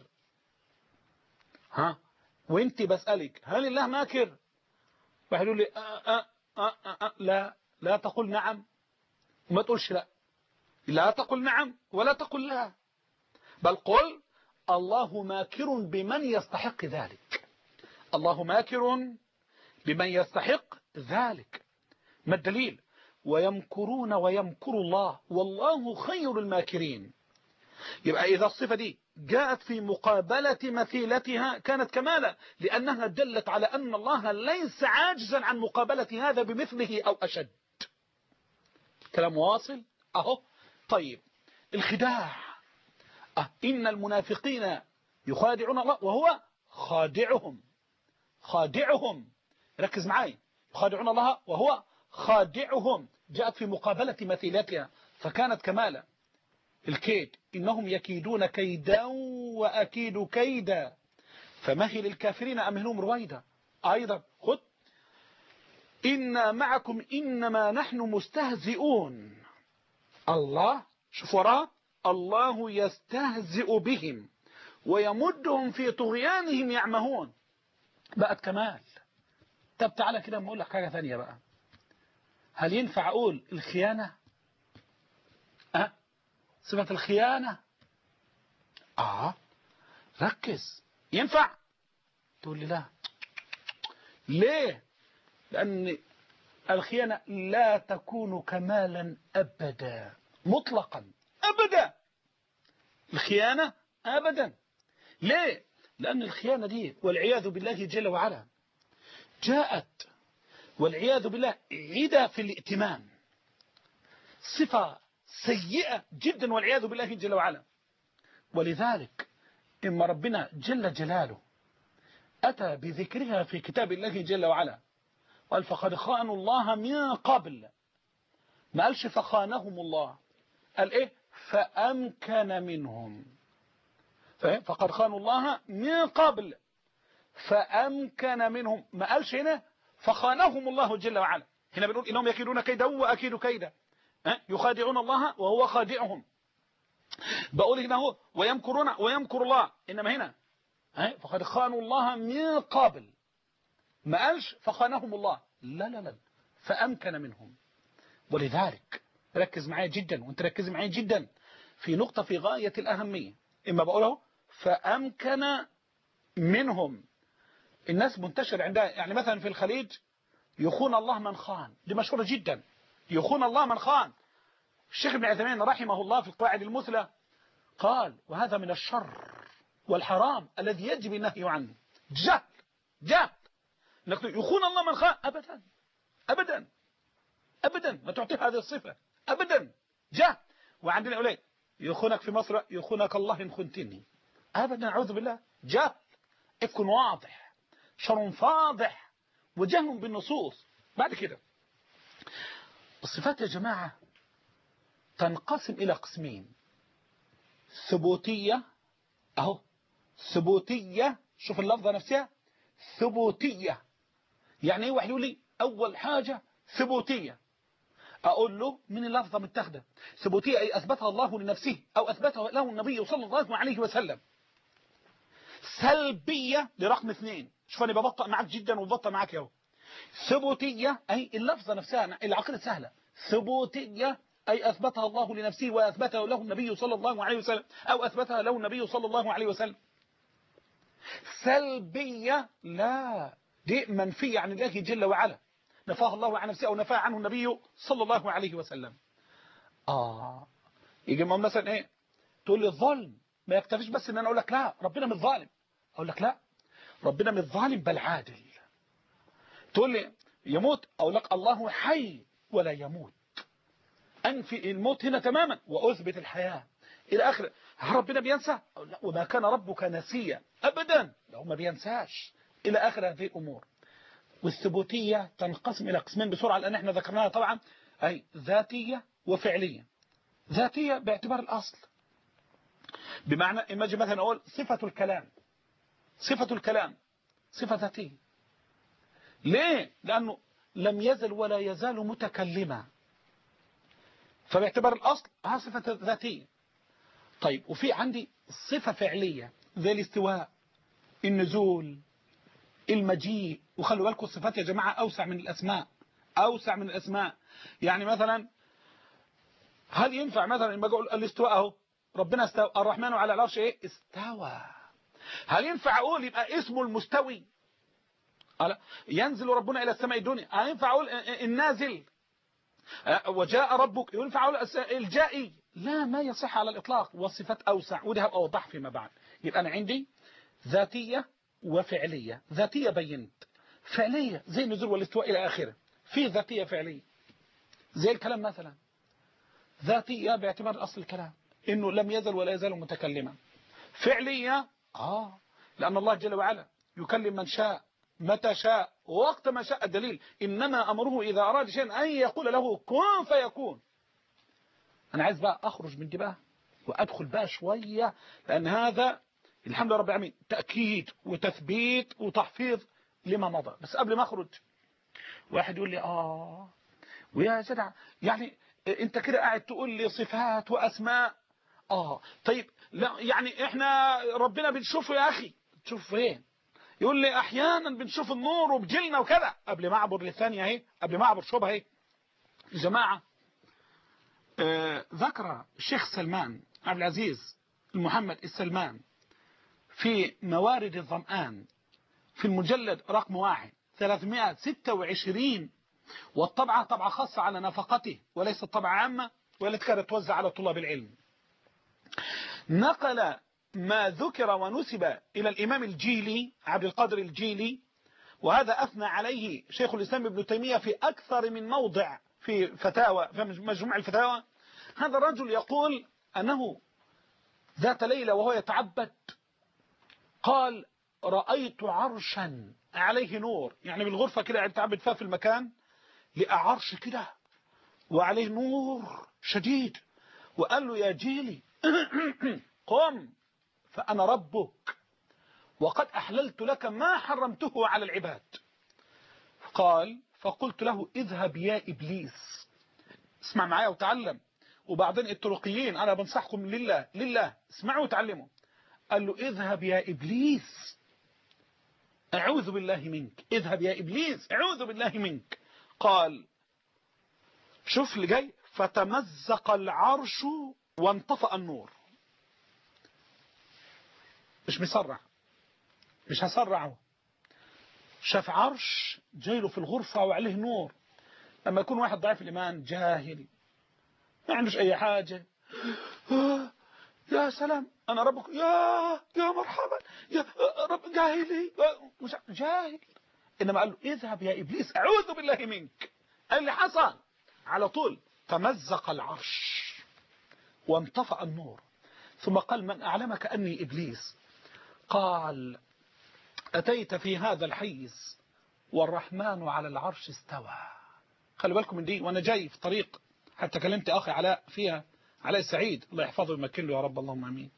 A: ها؟ وانت بسألك هل الله ماكر؟ واحد يقول لي آه آه آه آه آه لا لا تقول نعم وما تقولش لا، لا تقل نعم ولا تقل لا، بل قل الله ماكر بمن يستحق ذلك، الله ماكر بمن يستحق ذلك. ما الدليل؟ ويمكرون ويمكر الله والله خير الماكرين. يبقى إذا الصفة دي جاءت في مقابلة مثيلتها كانت كمالا، لأنها دلت على أن الله ليس عاجزا عن مقابلة هذا بمثله أو أشد. كلام واصل أهو. طيب الخداع، أه إن المنافقين يخادعون الله وهو خادعهم، خادعهم، ركز معي، يخادعون الله وهو خادعهم، جاءت في مقابلة مثيلتها فكانت كمالا. الكيد، إنهم يكيدون كيدا وأكيد كيدا فمهل الكافرين أمهلهم رويدا. أيضا خذ إنا معكم إنما نحن مستهزئون. الله شوف وراه الله يستهزئ بهم ويمدهم في طغيانهم يعمهون، بقت كمال. طب تعالى كده نقول لك حاجة ثانية بقى، هل ينفع أقول الخيانة؟ أه؟ صفة الخيانة آه ركز، ينفع؟ تقول لي لا. ليه؟ لأن الخيانة لا تكون كمالا أبدا مطلقا أبدا، الخيانة أبدا. ليه؟ لأن الخيانة دي والعياذ بالله جل وعلا جاءت والعياذ بالله عدة في الائتمان، صفة سيئة جدا والعياذ بالله جل وعلا. ولذلك إما ربنا جل جلاله أتى بذكرها في كتاب الله جل وعلا قال فقد خانوا الله من قبل، ما قالش فخانهم الله، قال إيه؟ فأمكن منهم، فقد خانوا الله من قبل فأمكن منهم، ما قالش هنا فخانهم الله جل وعلا. هنا بنقول إنهم يكيدون كيدا وأكيد كيدا، يخادعون الله وهو خادعهم. بقول هنا هو ويمكرون ويمكر الله، إنما هنا فقد خانوا الله من قبل، ما قالش فخانهم الله، لا لا لا فأمكن منهم. ولذلك ركز معايا جدا وانت ركز معايا جدا في نقطة في غاية الأهمية. إما بقوله فأمكن منهم، الناس منتشر عندها، يعني مثلا في الخليج يخون الله من خان، دي مشهورة جدا، يخون الله من خان. الشيخ ابن عثيمين رحمه الله في القواعد المثلى قال وهذا من الشر والحرام الذي يجب النهي عنه. جهل جهل يخون الله من خان، أبدا أبدا أبدا ما تعطيه هذه الصفة أبدا، جهل. وعندنا أولئك يخونك في مصر يخونك الله إن خنتني، أبدا أعوذ بالله، جهل يكون واضح، شر فاضح وجهل بالنصوص. بعد كده الصفات يا جماعة تنقسم إلى قسمين، ثبوتية أهو ثبوتية، شوف اللفظة نفسها ثبوتية، يعني ايه؟ واحد يقول لي أول حاجة ثبوتية، أقول له من اللفظة متاخدة، ثبوتية أي أثبتها الله لنفسه أو أثبتها له النبي صلى الله عليه وسلم. سلبية لرقم اثنين، شوف أنا ببطأ معك جدا وببطأ معك اهو. ثبوتية أي اللفظة نفسها، العقيدة سهلة، ثبوتية أي أثبتها الله لنفسه وأثبتها له النبي صلى الله عليه وسلم أو أثبتها له النبي صلى الله عليه وسلم. سلبية لا، دي منفية عن الله جل وعلا، نفاها الله عن نفسه أو نفاها عنه النبي صلى الله عليه وسلم. آه يجي مثلا إيه تقول لي الظلم، ما يكتفيش بس إن أنا أقول لك لا ربنا مش ظالم، أقول لك لا ربنا مش ظالم بل عادل. تقول لي يموت، أقول لك الله حي ولا يموت، أنفي الموت هنا تماما وأثبت الحياة إلى آخر. ربنا بينسى؟ لا، وما كان ربك نسيا أبدا، لو ما بينساش إلى آخر هذه الأمور. والثبوتية تنقسم إلى قسمين بسرعة لأن احنا ذكرناها طبعا، أي ذاتية وفعلية. ذاتية باعتبار الأصل، بمعنى إما أجي مثلا أقول صفة الكلام، صفة الكلام صفة ذاتية. ليه؟ لأنه لم يزل ولا يزال متكلما، فباعتبار الأصل ها صفة ذاتية. طيب وفي عندي صفة فعلية زي الاستواء، النزول، المجيء. وخلوا بالكم الصفات يا جماعة أوسع من الأسماء، أوسع من الأسماء. يعني مثلا هل ينفع مثلا لما أقول الاستواء أهو، ربنا استوى، الرحمن على العرش إيه؟ استوى. هل ينفع أقول يبقى اسمه المستوي؟ ينزل ربنا إلى السماء الدنيا. هل ينفع أقول النازل؟ وجاء ربك. ينفع أقول الجائي؟ لا، ما يصح على الإطلاق. والصفات أوسع، وده هبقى أوضح فيما بعد. يبقى أنا عندي ذاتية وفعلية. ذاتية بينت، فعلية زي النزول والاستواء إلى آخره. في ذاتية فعلية زي الكلام مثلا، ذاتية باعتبار أصل الكلام إنه لم يزل ولا يزال متكلما. فعلية آه لأن الله جل وعلا يكلم من شاء متى شاء ووقت ما شاء. الدليل إنما أمره إذا أراد شيئا أن يقول له كن فيكون. أنا عايز بقى أخرج من دي بقى وأدخل بقى شوية، لأن هذا الحمد لله رب العالمين تأكيد وتثبيت وتحفيظ لما مضى. بس قبل ما أخرج واحد يقول لي آه ويا جدع يعني أنت كده قاعد تقول لي صفات وأسماء. آه طيب لا يعني إحنا ربنا بنشوفه يا أخي. تشوف فين؟ يقول لي أحيانا بنشوف النور وبجلنا وكذا. قبل ما أعبر للثانية اهي، قبل ما أعبر شبهة اهي يا جماعة، آه ذكر الشيخ سلمان عبد العزيز محمد السلمان في موارد الظمآن في المجلد رقم واحد ثلاثمائة وستة وعشرين، والطبعة طبعة خاصة على نفقته وليست طبعة عامة والتي كانت توزع على طلاب العلم. نقل ما ذكر ونسب إلى الإمام الجيلي عبد القادر الجيلي، وهذا أثنى عليه شيخ الإسلام ابن تيمية في أكثر من موضع في فتاوى، في مجموع الفتاوى. هذا الرجل يقول أنه ذات ليلة وهو يتعبد قال رأيت عرشا عليه نور، يعني بالغرفة كده يتعبد فيها في المكان، لقى عرش كده وعليه نور شديد، وقال له يا جيلي قم فأنا ربك وقد أحللت لك ما حرمته على العباد. قال فقلت له اذهب يا إبليس، اسمع معايا وتعلم، وبعدين الطرقيين أنا بنصحكم لله لله اسمعوا وتعلموا. قال له اذهب يا إبليس أعوذ بالله منك، اذهب يا إبليس أعوذ بالله منك. قال شوف اللي جاي، فتمزق العرش وانطفأ النور. مش مسرع، مش هسرعه. شاف عرش جايله في الغرفة وعليه نور. لما يكون واحد ضعيف الإيمان جاهل ما عندوش أي حاجة، يا سلام أنا ربك، يا يا مرحبا يا رب، جاهلي مش جاهل. إنما قال له اذهب يا إبليس أعوذ بالله منك. اللي حصل على طول تمزق العرش وانطفأ النور. ثم قال من أعلمك أني إبليس؟ قال أتيت في هذا الحيز والرحمن على العرش استوى. خلي بالكم من دي، وأنا جاي في طريق حتى كلمت أخي علاء فيها، علاء السعيد الله يحفظه ويمكن له يا رب اللهم امين.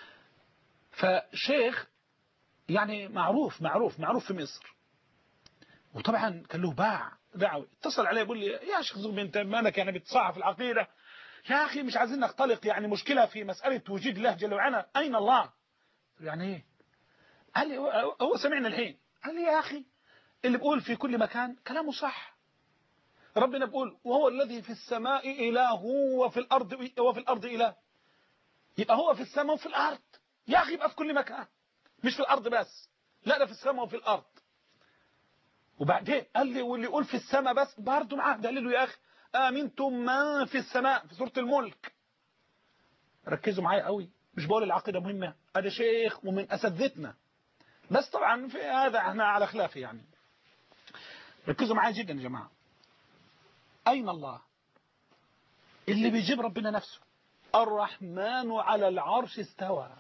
A: فشيخ يعني معروف معروف معروف في مصر، وطبعا كان له باع دعوي. اتصل عليه يقول لي يا شيخ زغبي انت مالك يعني بتصحح في العقيده يا اخي، مش عايزين نختلق يعني مشكله في مساله وجود الله جل وعلا، اين الله؟ يعني ايه؟ قال لي هو سمعنا الحين. قال لي يا اخي اللي بيقول في كل مكان كلامه صح. ربنا بيقول وهو الذي في السماء إله وفي الأرض وفي الأرض إله، يبقى هو في السماء وفي الأرض يا أخي، يبقى في كل مكان مش في الأرض بس، لا ده في السماء وفي الأرض. وبعدين قال لي واللي يقول في السماء بس برضه معاه دليله يا أخي، آمنتم من في السماء في سورة الملك. ركزوا معايا قوي، مش بقول العقيدة مهمة، هذا شيخ ومن أساتذتنا، بس طبعا في هذا احنا على خلاف يعني. ركزوا معايا جدا يا جماعة. أين الله؟ اللي بيجيب ربنا نفسه. الرحمن على العرش استوى.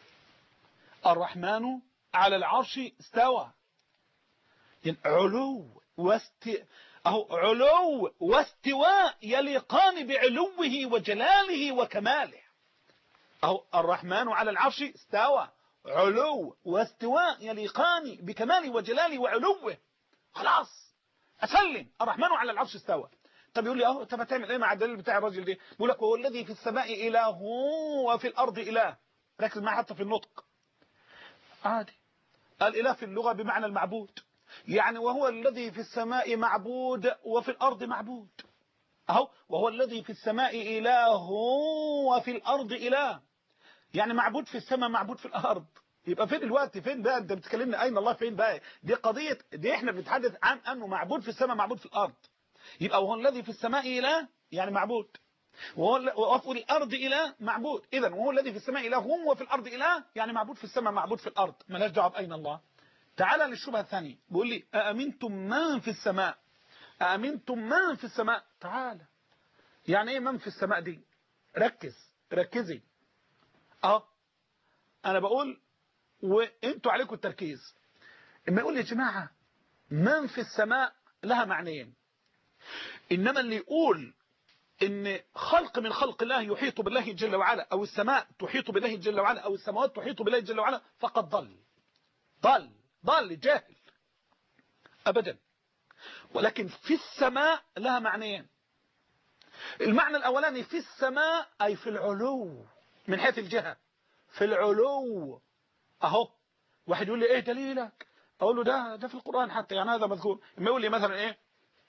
A: الرحمن على العرش استوى. يعني علو واست أهو علو واستواء يليقان بعلوه وجلاله وكماله. أهو الرحمن على العرش استوى، علو واستواء يليقان بكماله وجلاله وعلوه. خلاص أسلم، الرحمن على العرش استوى. طب يقول لي اهو طب هتعمل ايه مع الدليل بتاع الراجل ده؟ بيقول لك وهو الذي في السماء اله وفي الارض اله. ركز معي حتى في النطق عادي. الاله في اللغه بمعنى المعبود، يعني وهو الذي في السماء معبود وفي الارض معبود. اهو وهو الذي في السماء اله وفي الارض اله، يعني معبود في السماء معبود في الارض. يبقى فين الوقت؟ فين بقى انت بتكلمنا اين الله؟ فين بقى؟ دي قضيه، دي احنا بنتحدث عن انه معبود في السماء معبود في الارض. يبقى وهو الذي في السماء إله يعني معبود، وهو في الأرض إله معبود. إذا وهو الذي في السماء إله وفي الأرض إله يعني معبود في السماء معبود في الأرض. مالهاش دعوه بأين الله. تعالى للشبهة الثانية، بيقول لي أأمنتم من في السماء؟ أأمنتم من في السماء؟ تعالى يعني إيه من في السماء دي؟ ركز ركزي. أه أنا بقول وإنتوا عليكم التركيز. إما يقول لي يا جماعة من في السماء لها معنيين، إنما اللي يقول إن خلق من خلق الله يحيط بالله جل وعلا، أو السماء تحيط بالله جل وعلا، أو السماوات تحيط بالله جل وعلا، فقد ضل ضل ضل جاهل أبدا. ولكن في السماء لها معنيين. المعنى الأولاني في السماء أي في العلو من حيث الجهة، في العلو. أهو واحد يقول لي إيه دليلك؟ أقول له ده ده في القرآن حتى، يعني هذا مذكور. ما يقول لي مثلا إيه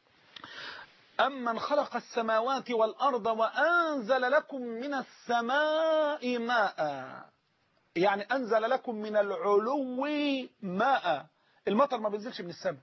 A: أمن خلق السماوات والأرض وأنزل لكم من السماء ماء، يعني أنزل لكم من العلو ماء. المطر ما بينزلش من السماء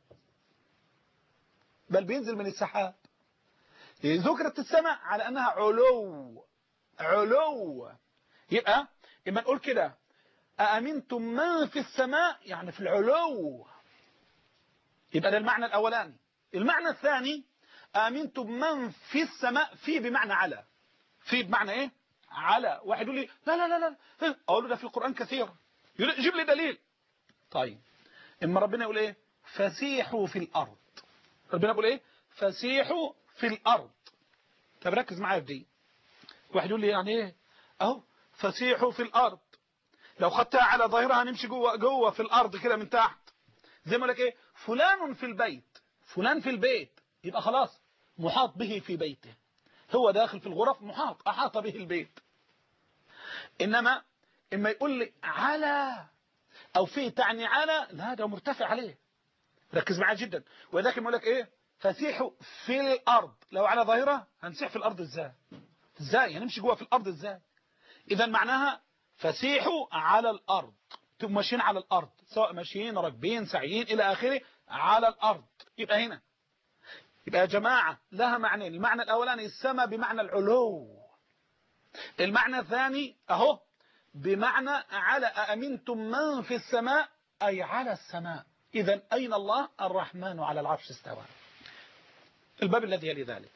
A: بل بينزل من السحاب. ذكرت السماء على أنها علو علو. يبقى إما نقول كده أأمنتم من في السماء يعني في العلو، يبقى ده المعنى الأولاني. المعنى الثاني آمنتم من في السماء، في بمعنى على، في بمعنى ايه؟ على. واحد يقول لي لا لا لا لا، اقول له ده في القرآن كثير، جيب لي دليل. طيب اما ربنا يقول ايه فسيحوا في الارض، ربنا يقول ايه فسيحوا في الارض. طب ركز معايا في دي. واحد يقول لي يعني ايه اهو فسيحوا في الارض، لو خدتها على ظاهرها نمشي جوه جوه في الارض كده من تحت، زي ما لك ايه فلان في البيت، فلان في البيت، يبقى خلاص محاط به في بيته، هو داخل في الغرف محاط، أحاط به البيت. إنما إما يقول لي على أو في تعني على، لا ده مرتفع عليه. ركز معاه جدا. ولكن يقول لك إيه فسيحوا في الأرض، لو على ظاهرة هنسيح في الأرض إزاي؟ إزاي هنمشي جوه في الأرض إزاي؟ إذا معناها فسيحوا على الأرض، تبقوا ماشيين على الأرض، سواء ماشيين راكبين سعيين إلى آخره على الأرض. يبقى هنا يبقى يا جماعة لها معنى. المعنى الأولاني السماء بمعنى العلو، المعنى الثاني أهو بمعنى على أأمنتم من في السماء أي على السماء. إذا أين الله؟ الرحمن على العرش استوى. الباب الذي يلي ذلك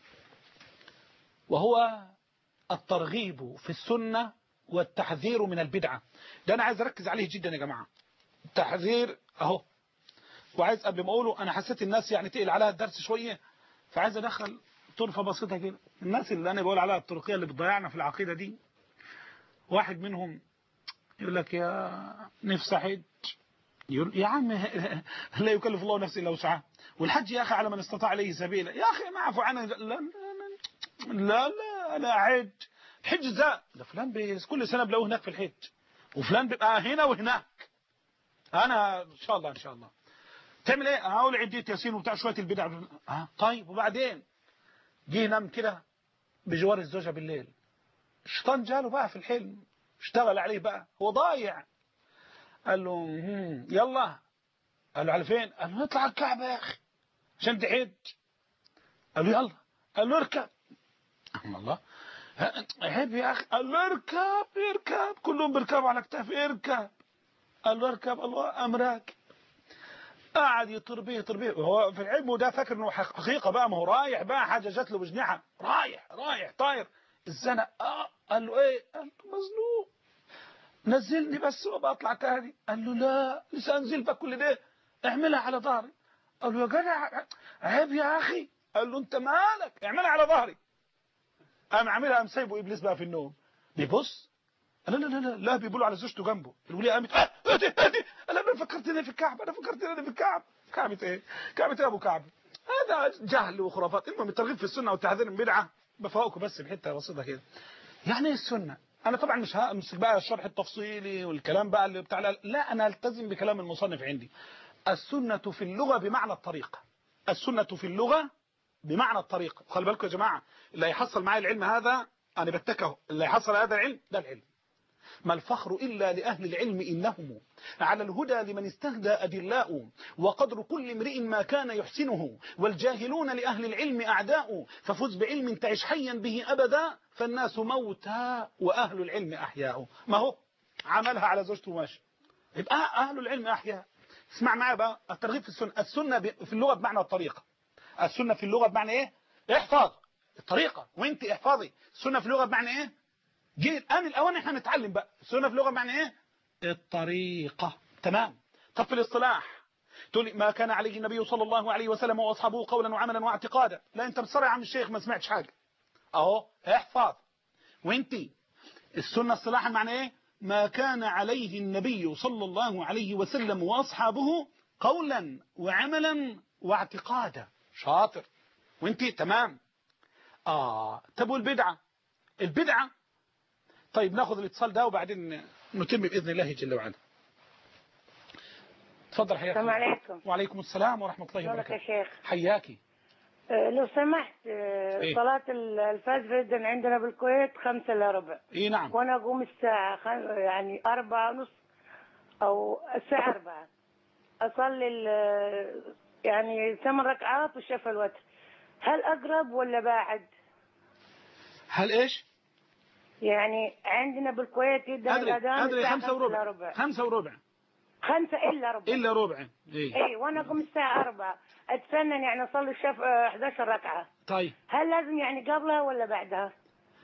A: وهو الترغيب في السنة والتحذير من البدعة. ده أنا عايز أركز عليه جدا يا جماعة. التحذير أهو، وعايز قبل ما أقوله أنا حسيت الناس يعني تقل عليها الدرس شوية، فعايز أدخل طرفة بسيطة كده. الناس اللي أنا بقول عليها الطرقية اللي بتضيعنا في العقيدة دي، واحد منهم يقول لك يا نفسي حج، يقول يا عم لا يكلف الله نفسا الا وسعها، والحج يا أخي على من استطاع إليه سبيلا. يا أخي ما عفوا عنه، لا لا لا, لا أنا حج الحج ازاي؟ ده فلان بيس كل سنة بلاقوه هناك في الحج، وفلان بيبقى هنا وهناك. أنا إن شاء الله إن شاء الله تعمل ايه؟ هقول عديت ياسين وبتاع شويه البدع. اه طيب وبعدين جه نام كده بجوار الزوجه بالليل، الشيطان جاله بقى في الحلم، اشتغل عليه بقى، هو ضايع. قال له يلا. قال له على فين؟ قال له نطلع الكعبه يا اخي عشان تحج. قال له يلا. قال له اركب. الله عيب يا اخي. قال له اركب اركب، كلهم بيركبوا على كتافي، اركب. قال له اركب. الله امرك. قاعد يطير بيه يطير بيه وهو في العلم، وده فاكر انه حقيقه بقى، ما هو رايح بقى حاجه جات له بجنحه، رايح رايح طاير. الزنق اه قال له ايه؟ قال له مزنوق، نزلني بس وابقى اطلع تاني. قال له لا لسه انزل بك كل ده، اعملها على ظهري. قال له يا جدع عيب يا اخي. قال له انت مالك، اعملها على ظهري. قام عاملها، قام سايبه ابليس بقى في النوم بيبص. لا لا لا لا لا بيقولوا على زوجته جنبه. الوليه قامت اه ادي ادي، انا فكرتني في الكعب، انا فكرتني في الكعب. كعبة ايه؟ كعبة ايه ابو كعب؟ هذا جهل وخرافات. المهم الترغيب في السنه والتحذير من بدعه. بفوقكم بس بحته بسيطه كده. يعني ايه السنه؟ انا طبعا مش همسك بقى الشرح التفصيلي والكلام بقى اللي بتاع، لا انا التزم بكلام المصنف عندي. السنه في اللغه بمعنى الطريقه. السنه في اللغه بمعنى الطريقه. خلي بالكم يا جماعه، اللي هيحصل معايا العلم هذا انا بتكه، اللي هيحصل هذا العلم ده العلم. ما الفخر إلا لأهل العلم إنهم على الهدى لمن استهدى أدلاء، وقدر كل امرئ ما كان يحسنه، والجاهلون لأهل العلم أعداء، ففز بعلم تعش حيا به أبدا، فالناس موتى وأهل العلم أحياء. ما هو عملها على زوجته ماشي، يبقى أهل العلم أحياء. اسمع معايا بقى الترغيب في السنة. السنة في اللغة بمعنى الطريقة. السنة في اللغة بمعنى إيه؟ احفظ الطريقة وانت احفظي. السنة في اللغة بمعنى إيه؟ جه الآن الأوان احنا نتعلم بقى. السنة في اللغة معنى ايه؟ الطريقة. تمام. طب في الاصطلاح تقول ما كان عليه النبي صلى الله عليه وسلم واصحابه قولا وعملا واعتقادا. لا انت بتصري يا عم الشيخ ما سمعتش حاجة اهو احفظ. وانت السنة اصطلاحا معنى ايه؟ ما كان عليه النبي صلى الله عليه وسلم واصحابه قولا وعملا واعتقادا. شاطر. وانت تمام. اه طب والبدعة؟ البدعة طيب ناخذ الاتصال ده وبعدين نتم بإذن الله جل وعلا. تفضل حياك
B: السلام
A: الله.
B: عليكم.
A: وعليكم السلام ورحمة الله
B: شلونك
A: وبركاته.
B: يا شيخ؟
A: حياكي.
B: أه لو سمحت أه
A: إيه؟
B: صلاة الفجر جدا عندنا بالكويت خمسة إلا ربع.
A: اي نعم.
B: وأنا أقوم الساعة خم... يعني أربعة ونص أو الساعة أربعة أصلي ال- يعني ثمان ركعات وشفى الوتر. هل أقرب ولا بعد؟
A: هل ايش؟
B: يعني عندنا بالكويت جدا
A: ادري
B: الأذان
A: ادري
B: الساعة
A: خمسة
B: خمسة إلا
A: وربع.
B: ربع.
A: خمسة وربع.
B: خمسة إلا ربع.
A: الا ربع. اي.
B: إيه وأنا أقوم الساعة أربعة أتفنن يعني أصلي الشف أحد عشر ركعة.
A: طيب
B: هل لازم يعني قبلها ولا بعدها؟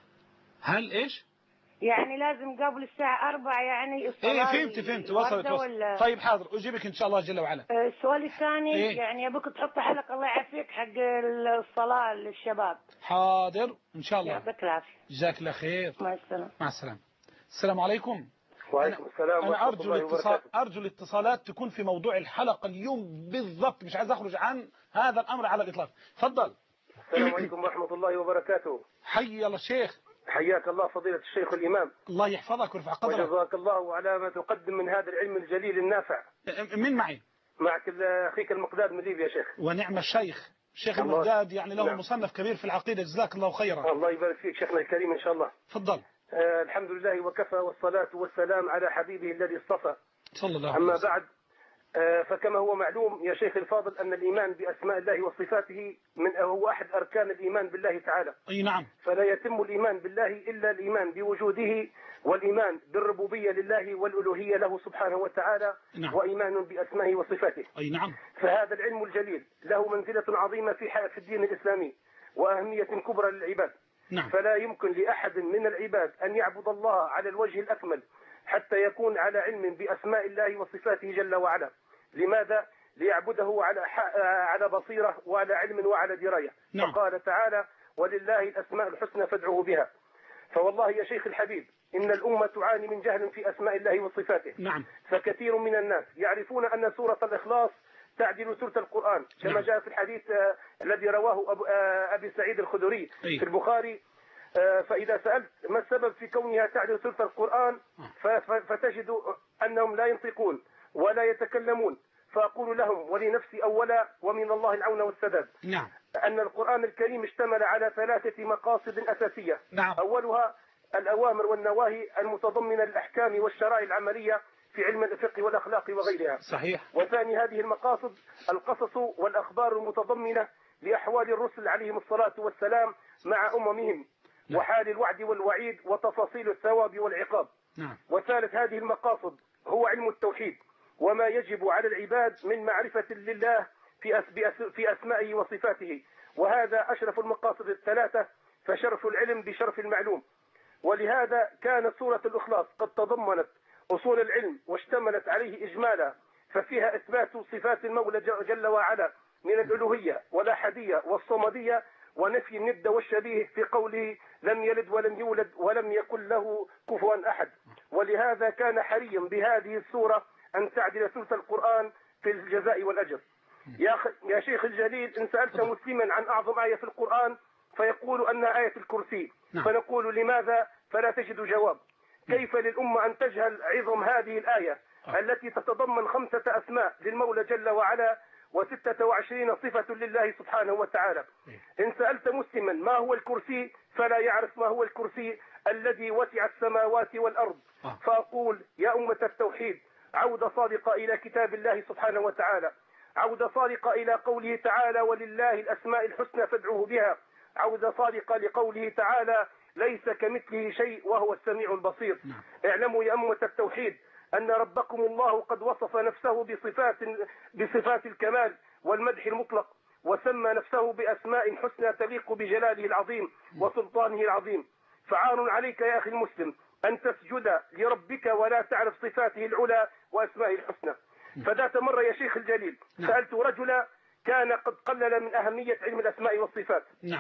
A: هل ايش؟
B: يعني لازم قبل الساعة أربعة يعني
A: ايه
B: الصلاة
A: فهمت فهمت وصلت
B: الوردة
A: وصلت.
B: ولا؟
A: طيب حاضر اجيبك ان شاء الله جل وعلا.
B: آه، السؤال الثاني
A: ايه
B: يعني أبوك تحط حلقة الله يعافيك حق الصلاة للشباب.
A: حاضر ان شاء الله.
B: يعطيك العافية.
A: جزاك الله خير.
B: مع السلامة.
A: مع السلامة. السلام عليكم.
C: وعليكم
A: أنا
C: السلام
A: أنا
C: ورحمة
A: أرجو
C: الله
A: الاتصال
C: وبركاته.
A: أرجو الاتصالات تكون في موضوع الحلقة اليوم بالضبط، مش عايز أخرج عن هذا الأمر على الإطلاق. تفضل.
C: السلام عليكم ورحمة الله وبركاته.
A: حي الله الشيخ.
C: حياك الله فضيلة الشيخ الإمام،
A: الله يحفظك ويرفع قدرك.
C: وجزاك الله على ما تقدم من هذا العلم الجليل النافع.
A: من معي؟
C: معك أخيك المقداد من ليبيا يا شيخ.
A: ونعم الشيخ. الشيخ
C: الله-
A: المقداد يعني له
C: نعم.
A: مصنف كبير في العقيدة، جزاك الله خيرا.
C: الله يبارك فيك شيخنا الكريم إن شاء الله.
A: تفضل.
C: آه الحمد لله وكفى والصلاة والسلام على حبيبه الذي اصطفى.
A: صلى الله عليه
C: أما
A: وسلم.
C: بعد، آه فكما هو معلوم يا شيخ الفاضل أن الإيمان بأسماء الله وصفاته من هو أحد أركان الإيمان بالله تعالى.
A: أي نعم.
C: فلا يتم الإيمان بالله إلا الإيمان بوجوده، والإيمان بالربوبية لله والألوهية له سبحانه وتعالى،
A: نعم.
C: وإيمان بأسمائه وصفاته.
A: أي نعم.
C: فهذا العلم الجليل له منزلة عظيمة في في الدين الإسلامي وأهمية كبرى للعباد.
A: نعم.
C: فلا يمكن لأحد من العباد أن يعبد الله على الوجه الأكمل حتى يكون على علم بأسماء الله وصفاته جل وعلا. لماذا؟ ليعبده على على بصيرة وعلى علم وعلى دراية.
A: نعم.
C: فقال تعالى: ولله الأسماء الحسنى فادعوه بها. فوالله يا شيخ الحبيب إن الأمة تعاني من جهل في أسماء الله وصفاته.
A: نعم.
C: فكثير من الناس يعرفون أن سورة الإخلاص تعدل سورة القرآن كما
A: نعم.
C: جاء في الحديث آه الذي رواه أبو آه أبي سعيد الخدري
A: أي.
C: في البخاري. آه فإذا سألت ما السبب في كونها تعدل سورة القرآن فتجد أنهم لا ينطقون ولا يتكلمون، فأقول لهم ولنفسي أولا ومن الله العون والسداد
A: نعم.
C: أن القرآن الكريم اشتمل على ثلاثة مقاصد أساسية.
A: نعم.
C: أولها الأوامر والنواهي المتضمنة للأحكام والشرائع العملية في علم الفقه والأخلاق وغيرها.
A: صحيح.
C: وثاني هذه المقاصد القصص والأخبار المتضمنة لأحوال الرسل عليهم الصلاة والسلام مع أممهم،
A: نعم.
C: وحال الوعد والوعيد وتفاصيل الثواب والعقاب.
A: نعم.
C: وثالث هذه المقاصد هو علم التوحيد وما يجب على العباد من معرفة لله في في أسمائه وصفاته، وهذا أشرف المقاصد الثلاثة، فشرف العلم بشرف المعلوم. ولهذا كانت سورة الإخلاص قد تضمنت أصول العلم واشتملت عليه إجمالا، ففيها إثبات صفات المولى جل وعلا من الألوهية والأحدية والصمدية، ونفي الند والشبيه في قوله لم يلد ولم يولد ولم يكن له كفوا أحد. ولهذا كان حريا بهذه السورة أن تعدل ثلث القرآن في الجزاء والأجر. يا, يا شيخ الجليل، إن سألت مسلما عن أعظم آية في القرآن فيقول أنها آية الكرسي، فنقول لماذا؟ فلا تجد جواب. كيف للأمة أن تجهل عظم هذه الآية التي تتضمن خمسة أسماء للمولى جل وعلا وستة وعشرين صفة لله سبحانه وتعالى؟ إن سألت مسلما ما هو الكرسي فلا يعرف ما هو الكرسي الذي وسع السماوات والأرض. فأقول يا أمة التوحيد، عودة صادقة إلى كتاب الله سبحانه وتعالى، عودة صادقة إلى قوله تعالى ولله الأسماء الحسنى فادعوه بها، عودة صادقة لقوله تعالى ليس كمثله شيء وهو السميع البصير. اعلموا يا أمة التوحيد أن ربكم الله قد وصف نفسه بصفات بصفات الكمال والمدح المطلق، وسمى نفسه بأسماء حسنى تليق بجلاله العظيم وسلطانه العظيم. فعار عليك يا أخي المسلم أن تسجد لربك ولا تعرف صفاته العلى وأسمائه الحسنى. فذات مرة يا شيخ الجليل سألت رجلا كان قد قلل من أهمية علم الأسماء والصفات،
A: نعم،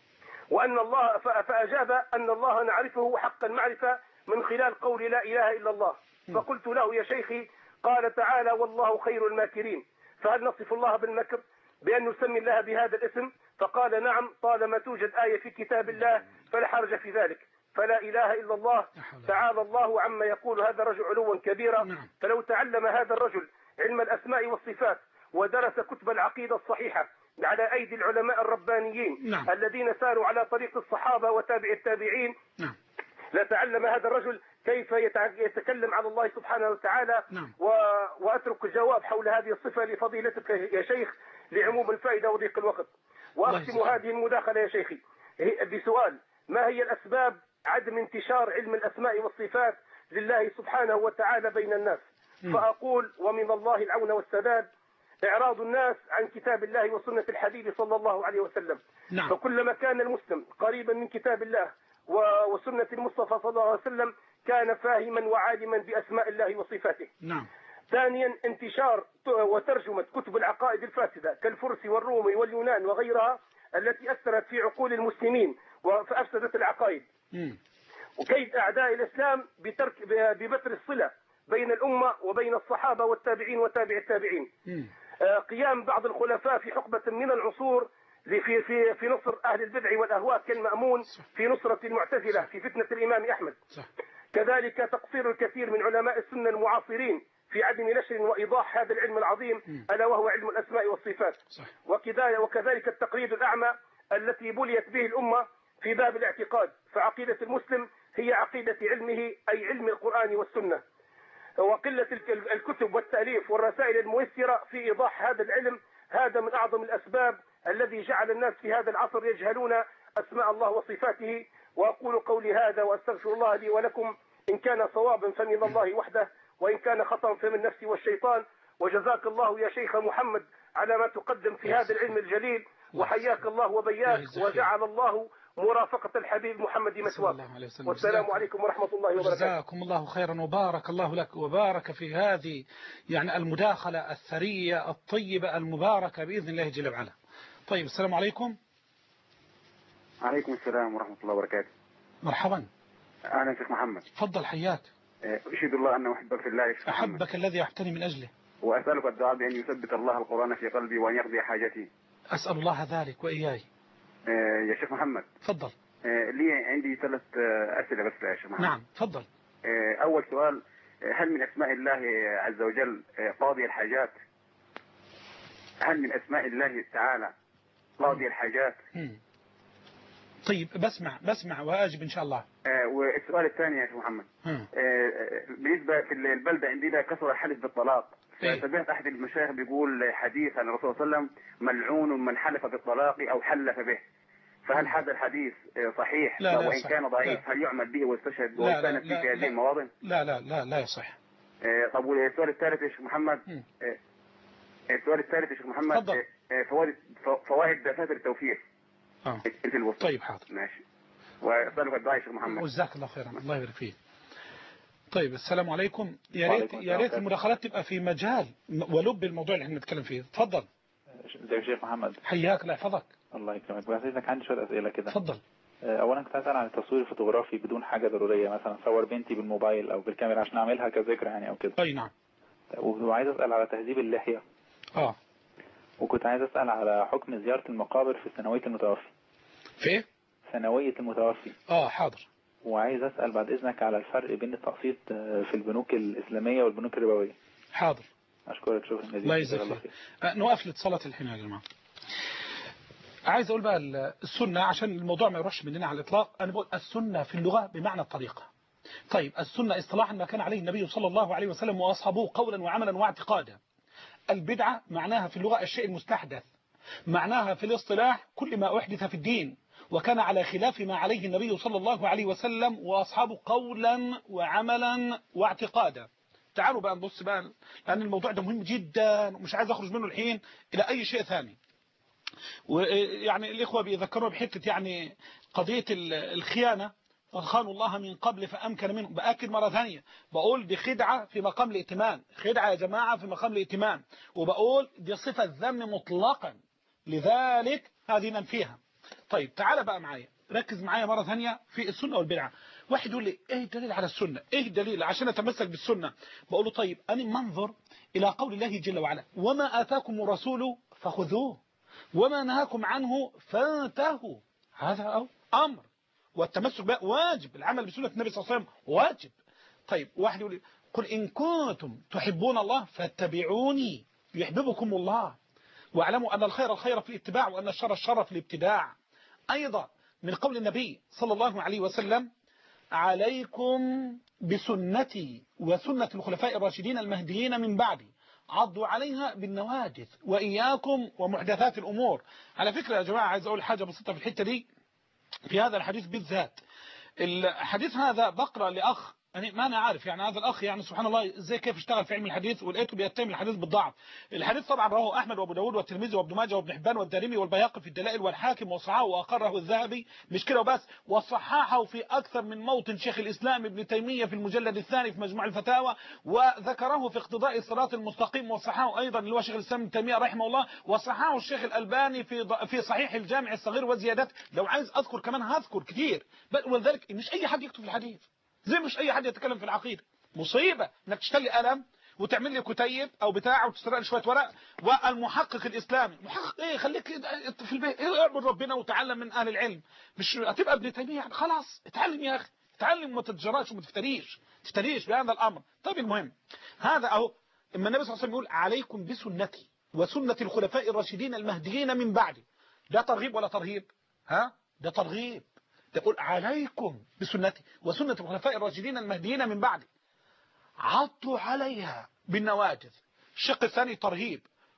C: وأن الله فأجاب أن الله نعرفه حق المعرفة من خلال قول لا إله إلا الله. فقلت له يا شيخي، قال تعالى والله خير الماكرين، فهل نصف الله بالمكر بأن نسمي الله بهذا الاسم؟ فقال نعم، طالما توجد آية في كتاب الله فلا حرج في ذلك، فلا إله إلا الله. تعالى الله عما يقول هذا الرجل علوا كبيرا. فلو تعلم هذا الرجل علم الأسماء والصفات ودرس كتب العقيدة الصحيحة على أيدي العلماء الربانيين نعم. الذين ساروا على طريق الصحابة وتابع التابعين نعم. لتعلم هذا الرجل كيف يتكلم على الله سبحانه وتعالى نعم. و... وأترك الجواب حول هذه الصفة لفضيلتك يا شيخ لعموم الفائدة وضيق الوقت. وأختم هذه المداخلة يا شيخي بسؤال: ما هي الأسباب عدم انتشار علم الأسماء والصفات لله سبحانه وتعالى بين الناس؟ فأقول ومن الله العون والسداد إعراض الناس عن كتاب الله وسنة الحبيب صلى الله عليه وسلم نعم. فكلما كان المسلم قريبا من كتاب الله وسنة المصطفى صلى الله عليه وسلم كان فاهما وعالما بأسماء الله وصفاته نعم. ثانيا انتشار وترجمة كتب العقائد الفاسدة كالفرس والروم واليونان وغيرها التي أثرت في عقول المسلمين فأفسدت العقائد م. وكيد أعداء الإسلام بترك ببتر الصلة بين الأمة وبين الصحابة والتابعين وتابع التابعين م. قيام بعض الخلفاء في حقبة من العصور في في في نصر أهل البدع والأهواء كالمأمون في نصرة المعتزلة في فتنة الإمام أحمد صح. كذلك تقصير الكثير من علماء السنة المعاصرين في عدم نشر وإيضاح هذا العلم العظيم م. ألا وهو علم الأسماء والصفات صح. وكذلك التقليد الأعمى التي بليت به الأمة في باب الاعتقاد، فعقيدة المسلم هي عقيدة علمه أي علم القرآن والسنة، وقلة الكتب والتأليف والرسائل الميسرة في إيضاح هذا العلم. هذا من أعظم الأسباب الذي جعل الناس في هذا العصر يجهلون أسماء الله وصفاته. وأقول قولي هذا وأستغفر الله لي ولكم، إن كان صوابا فمن الله وحده، وإن كان خطأ فمن نفسي والشيطان. وجزاك الله يا شيخ محمد على ما تقدم في هذا العلم الجليل، وحياك الله وبياك، وجعل الله مرافقة الحبيب محمد مسواك. والسلام عليكم ورحمة الله وبركاته.
A: جزاكم الله خيرا وبارك الله لك وبارك في هذه يعني المداخلة الثرية الطيبة المباركة بإذن الله جل وعلا. طيب السلام عليكم.
D: عليكم السلام ورحمة الله وبركاته.
A: مرحبا.
D: أهلا شيخ محمد.
A: تفضل حياك.
D: أشهد الله أن أحبك في الله.
A: أحبك الذي أحبني من أجله.
D: وأسألك الدعاء بأن يثبت الله القرآن في قلبي وأن يقضي حاجتي.
A: أسأل الله ذلك وإياي.
D: يا شيخ محمد.
A: تفضل.
D: لي عندي ثلاث أسئلة بس يا شيخ محمد.
A: نعم تفضل.
D: أول سؤال: هل من أسماء الله عز وجل قاضي الحاجات؟ هل من أسماء الله تعالى قاضي الحاجات؟
A: مم. طيب بسمع بسمع وأجب إن شاء الله.
D: والسؤال الثاني يا شيخ محمد، مم. بالنسبة في البلدة عندنا كثر الحلف بالطلاق. فسمعت أحد المشايخ بيقول حديث عن الرسول صلى الله عليه وسلم: ملعون من حلف بالطلاق أو حلف به. فهل هذا الحديث صحيح؟
A: لا لا
D: وإن كان ضعيف هل يعمل به ويستشهد ويستند في هذه المواضع؟
A: لا لا لا لا يصح.
D: طب والسؤال الثالث يا شيخ محمد، السؤال الثالث يا شيخ محمد،
A: تفضل.
D: فوائد فوائد دفاتر التوفير
A: اه
D: في الوسط.
A: طيب حاضر
D: ماشي. واسالك الدعاء يا شيخ محمد.
A: وجزاك الله خيرا، الله يبارك فيك. طيب السلام عليكم. يا ريت يا ريت المداخلات تبقى في مجال ولب الموضوع اللي احنا بنتكلم فيه. اتفضل.
E: ازيك يا شيخ محمد؟
A: حياك الله يحفظك.
E: الله يكرمك. بس اذا عندي شويه اسئله كده.
A: اتفضل.
E: اولا كنت اسال عن التصوير الفوتوغرافي بدون حاجه ضروريه، مثلا صور بنتي بالموبايل او بالكاميرا عشان اعملها كذكرى يعني او كده.
A: اي نعم.
E: وعايز اسال على تهذيب اللحيه.
A: اه
E: وكنت عايز اسال على حكم زياره المقابر في ثانويه المتوفي.
A: في ايه؟
E: ثانويه المتوفي.
A: اه حاضر.
E: وعايز اسال بعد اذنك على الفرق بين التقسيط في البنوك الاسلاميه والبنوك الربويه.
A: حاضر.
E: اشكرك شكرا جزيلا.
A: الله يجزاك خير. نوقف الاتصالات الحين يا جماعه. عايز اقول بقى السنه عشان الموضوع ما يروحش مننا على الاطلاق. انا بقول السنه في اللغه بمعنى الطريقه. طيب السنه اصطلاحا ما كان عليه النبي صلى الله عليه وسلم واصحابه قولا وعملا واعتقادا. البدعه معناها في اللغه الشيء المستحدث. معناها في الاصطلاح كل ما احدث في الدين وكان على خلاف ما عليه النبي صلى الله عليه وسلم واصحابه قولا وعملا واعتقادا. تعالوا بقى نبص بقى لان الموضوع ده مهم جدا ومش عايز اخرج منه الحين الى اي شيء ثاني. ويعني الإخوة بيذكروا بحتة يعني قضية الخيانة، خانوا الله من قبل فأمكن منهم. بأكد مرة ثانية بقول دي خدعة في مقام الائتمان، خدعة يا جماعة في مقام الائتمان، وبقول دي صفة ذم مطلقا، لذلك هذه ننفيها. طيب تعال بقى معايا ركز معايا مرة ثانية في السنة والبدعة. واحد يقول لي ايه الدليل على السنة، ايه الدليل عشان اتمسك بالسنة؟ بقول له طيب أنا منظر إلى قول الله جل وعلا وما آتاكم الرسول فخذوه وما نهاكم عنه فانتهوا. هذا أو أمر، والتمسك بقى واجب، العمل بسنة النبي صلى الله عليه وسلم واجب. طيب واحد يقول لي قل إن كنتم تحبون الله فاتبعوني يحببكم الله واعلموا أن الخير الخير في الاتباع وأن الشر الشر في الابتداع. أيضا من قول النبي صلى الله عليه وسلم عليكم بسنتي وسنة الخلفاء الراشدين المهديين من بعدي عضوا عليها بالنواجذ وإياكم ومحدثات الأمور. على فكرة يا جماعة عايز أقول حاجة بسيطة في الحتة دي في هذا الحديث بالذات. الحديث هذا بقرأ لأخ يعني ما أنا عارف يعني هذا الأخ يعني سبحان الله ازاي كيف اشتغل في علم الحديث ولقيته بيتهم الحديث بالضعف. الحديث طبعا رواه أحمد وأبو داود والترمذي وابن ماجه وابن حبان والدارمي والبيهقي في الدلائل والحاكم وصححه وأقره الذهبي. مش كده وبس، وصححه في أكثر من موطن شيخ الإسلام ابن تيمية في المجلد الثاني في مجموع الفتاوى، وذكره في اقتضاء الصراط المستقيم وصححه أيضا اللي هو شيخ الإسلام ابن تيمية رحمه الله، وصححه الشيخ الألباني في في صحيح الجامع الصغير وزيادات. لو عايز أذكر كمان هذكر كتير، بل ولذلك مش أي حد يكتب في الحديث زي مش اي حد يتكلم في العقيده. مصيبه انك تشتري قلم وتعمل لي كتيب او بتاع وتسرق لي شويه ورق. والمحقق الاسلامي محقق ايه خليك في البيت ايه اعبد ربنا وتعلم من اهل العلم، مش هتبقى ابن تيميه يعني خلاص اتعلم يا اخي اتعلم وما تتجراش وما تفتريش تفتريش بهذا الامر. طيب المهم هذا اهو اما النبي صلى الله عليه وسلم يقول عليكم بسنتي وسنه الخلفاء الراشدين المهديين من بعدي، ده ترغيب ولا ترهيب؟ ها ده ترغيب. يقول عليكم بسنتي وسنة الخلفاء الراشدين المهديين من بعدي عضوا عليها بالنواجذ. الشق الثاني ترهيب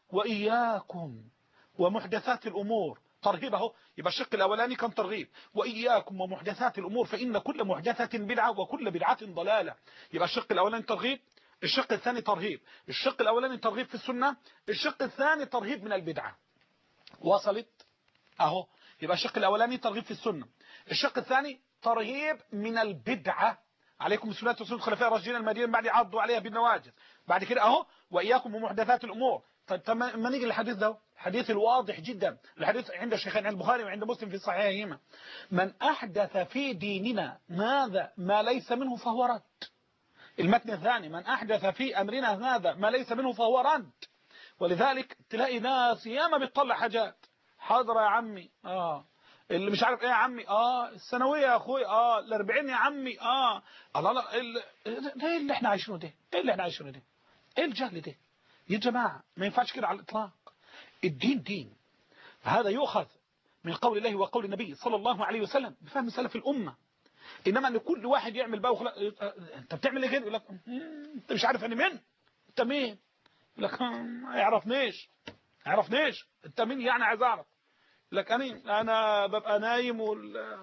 A: وإياكم ومحدثات الأمور، ترهيب اهو. يبقى الشق الأولاني كان ترغيب وإياكم ومحدثات الأمور فإن كل محدثة بدعة وكل بدعة ضلالة. يبقى الشق الأولاني ترغيب، الشق الثاني ترهيب. الشق الأولاني ترغيب في السنة، الشق الثاني ترهيب من البدعة. وصلت اهو. يبقى الشق الأولاني ترغيب في السنة، الشق الثاني ترهيب من البدعة. عليكم بسنة وسنة الخلفاء الراشدين المهديين بعد عضوا عليها بالنواجذ. بعد كده اهو وإياكم ومحدثات الأمور. طيب ما نيجي للحديث ده، الحديث الواضح جدا، الحديث عند الشيخين عند البخاري وعند مسلم في صحيحهما، من أحدث في ديننا ماذا ما ليس منه فهو رد. المتن الثاني من أحدث في أمرنا هذا ما ليس منه فهو رد. ولذلك تلاقي ناس ياما بتطلع حاجات حاضر يا عمي اه اللي مش عارف ايه يا عمي اه الثانويه يا اخوي اه الاربعين يا عمي اه الله لا ايه اللي احنا عايشينه ده، ايه اللي احنا عايشينه ده، ايه الجهل ده يا جماعه؟ ما ينفعش كده على الاطلاق. الدين دين، هذا يؤخذ من قول الله وقول النبي صلى الله عليه وسلم بفهم سلف الامه. انما ان كل واحد يعمل بقى وخلاص انت بتعمل ايه كده يقول لك انت مش عارف انا مين، انت مين؟ يقول لك ما يعرفنيش ما يعرفنيش انت مين يعني عايز اعرف. لك أنا أنا ببقى نايم وال...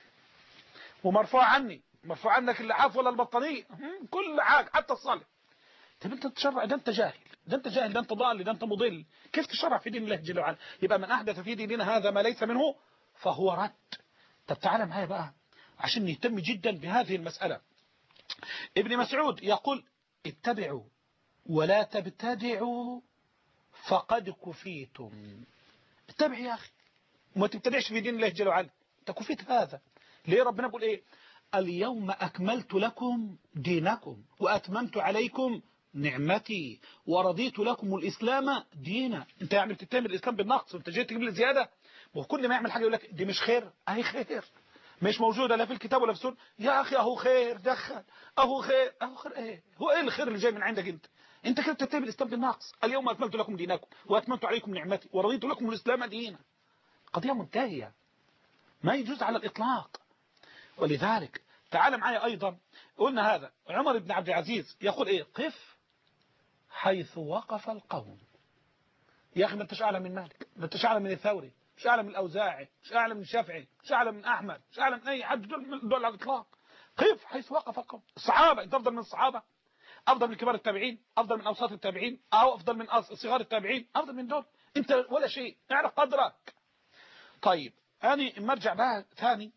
A: ومرفوع عني مرفوع عنك اللحاف ولا البطانية كل حاجة حتى الصلاة. طب انت تشرع؟ ده انت جاهل، ده انت جاهل، ده انت ضال، ده انت مضل. كيف تشرع في دين الله جل وعلا؟ يبقى من احدث في ديننا هذا ما ليس منه فهو رد. طب تعالى معايا بقى عشان نهتم جدا بهذه المسألة. ابن مسعود يقول اتبعوا ولا تبتدعوا فقد كفيتم. اتبع يا أخي وما تبتدعش في دين الله جل وعلا، انت كفيت هذا. ليه ربنا بيقول ايه؟ اليوم أكملت لكم دينكم وأتممت عليكم نعمتي ورضيت لكم الإسلام دينا. انت يعني بتتهم الإسلام بالنقص وانت جاي تجيب لي زيادة؟ وكل ما يعمل حاجة يقول لك دي مش خير، اهي خير مش موجودة لا في الكتاب ولا في السنة. يا أخي أهو خير، دخل أهو خير. أهو خير ايه؟ هو ايه الخير اللي جاي من عندك انت؟ انت كده بتتهم الإسلام بالنقص. اليوم أكملت لكم دينكم وأتممت عليكم نعمتي ورضيت لكم الإسلام دينا. قضية منتهية ما يجوز على الإطلاق. ولذلك تعال معايا أيضا قلنا هذا عمر بن عبد العزيز يقول إيه؟ قف حيث وقف القوم. يا أخي ما أنتش أعلى من مالك، ما أنتش أعلى من الثوري، مش أعلى من الأوزاعي، مش أعلى من الشافعي، مش أعلى من أحمد، مش أعلى من أي حد دول, دول على الإطلاق. قف حيث وقف القوم. الصحابة أنت أفضل من الصحابة؟ أفضل من كبار التابعين؟ أفضل من أوساط التابعين؟ أو أفضل من صغار التابعين؟ أفضل من دول؟ أنت ولا شيء، اعرف قدرك. طيب أنا مرجع بقى ثاني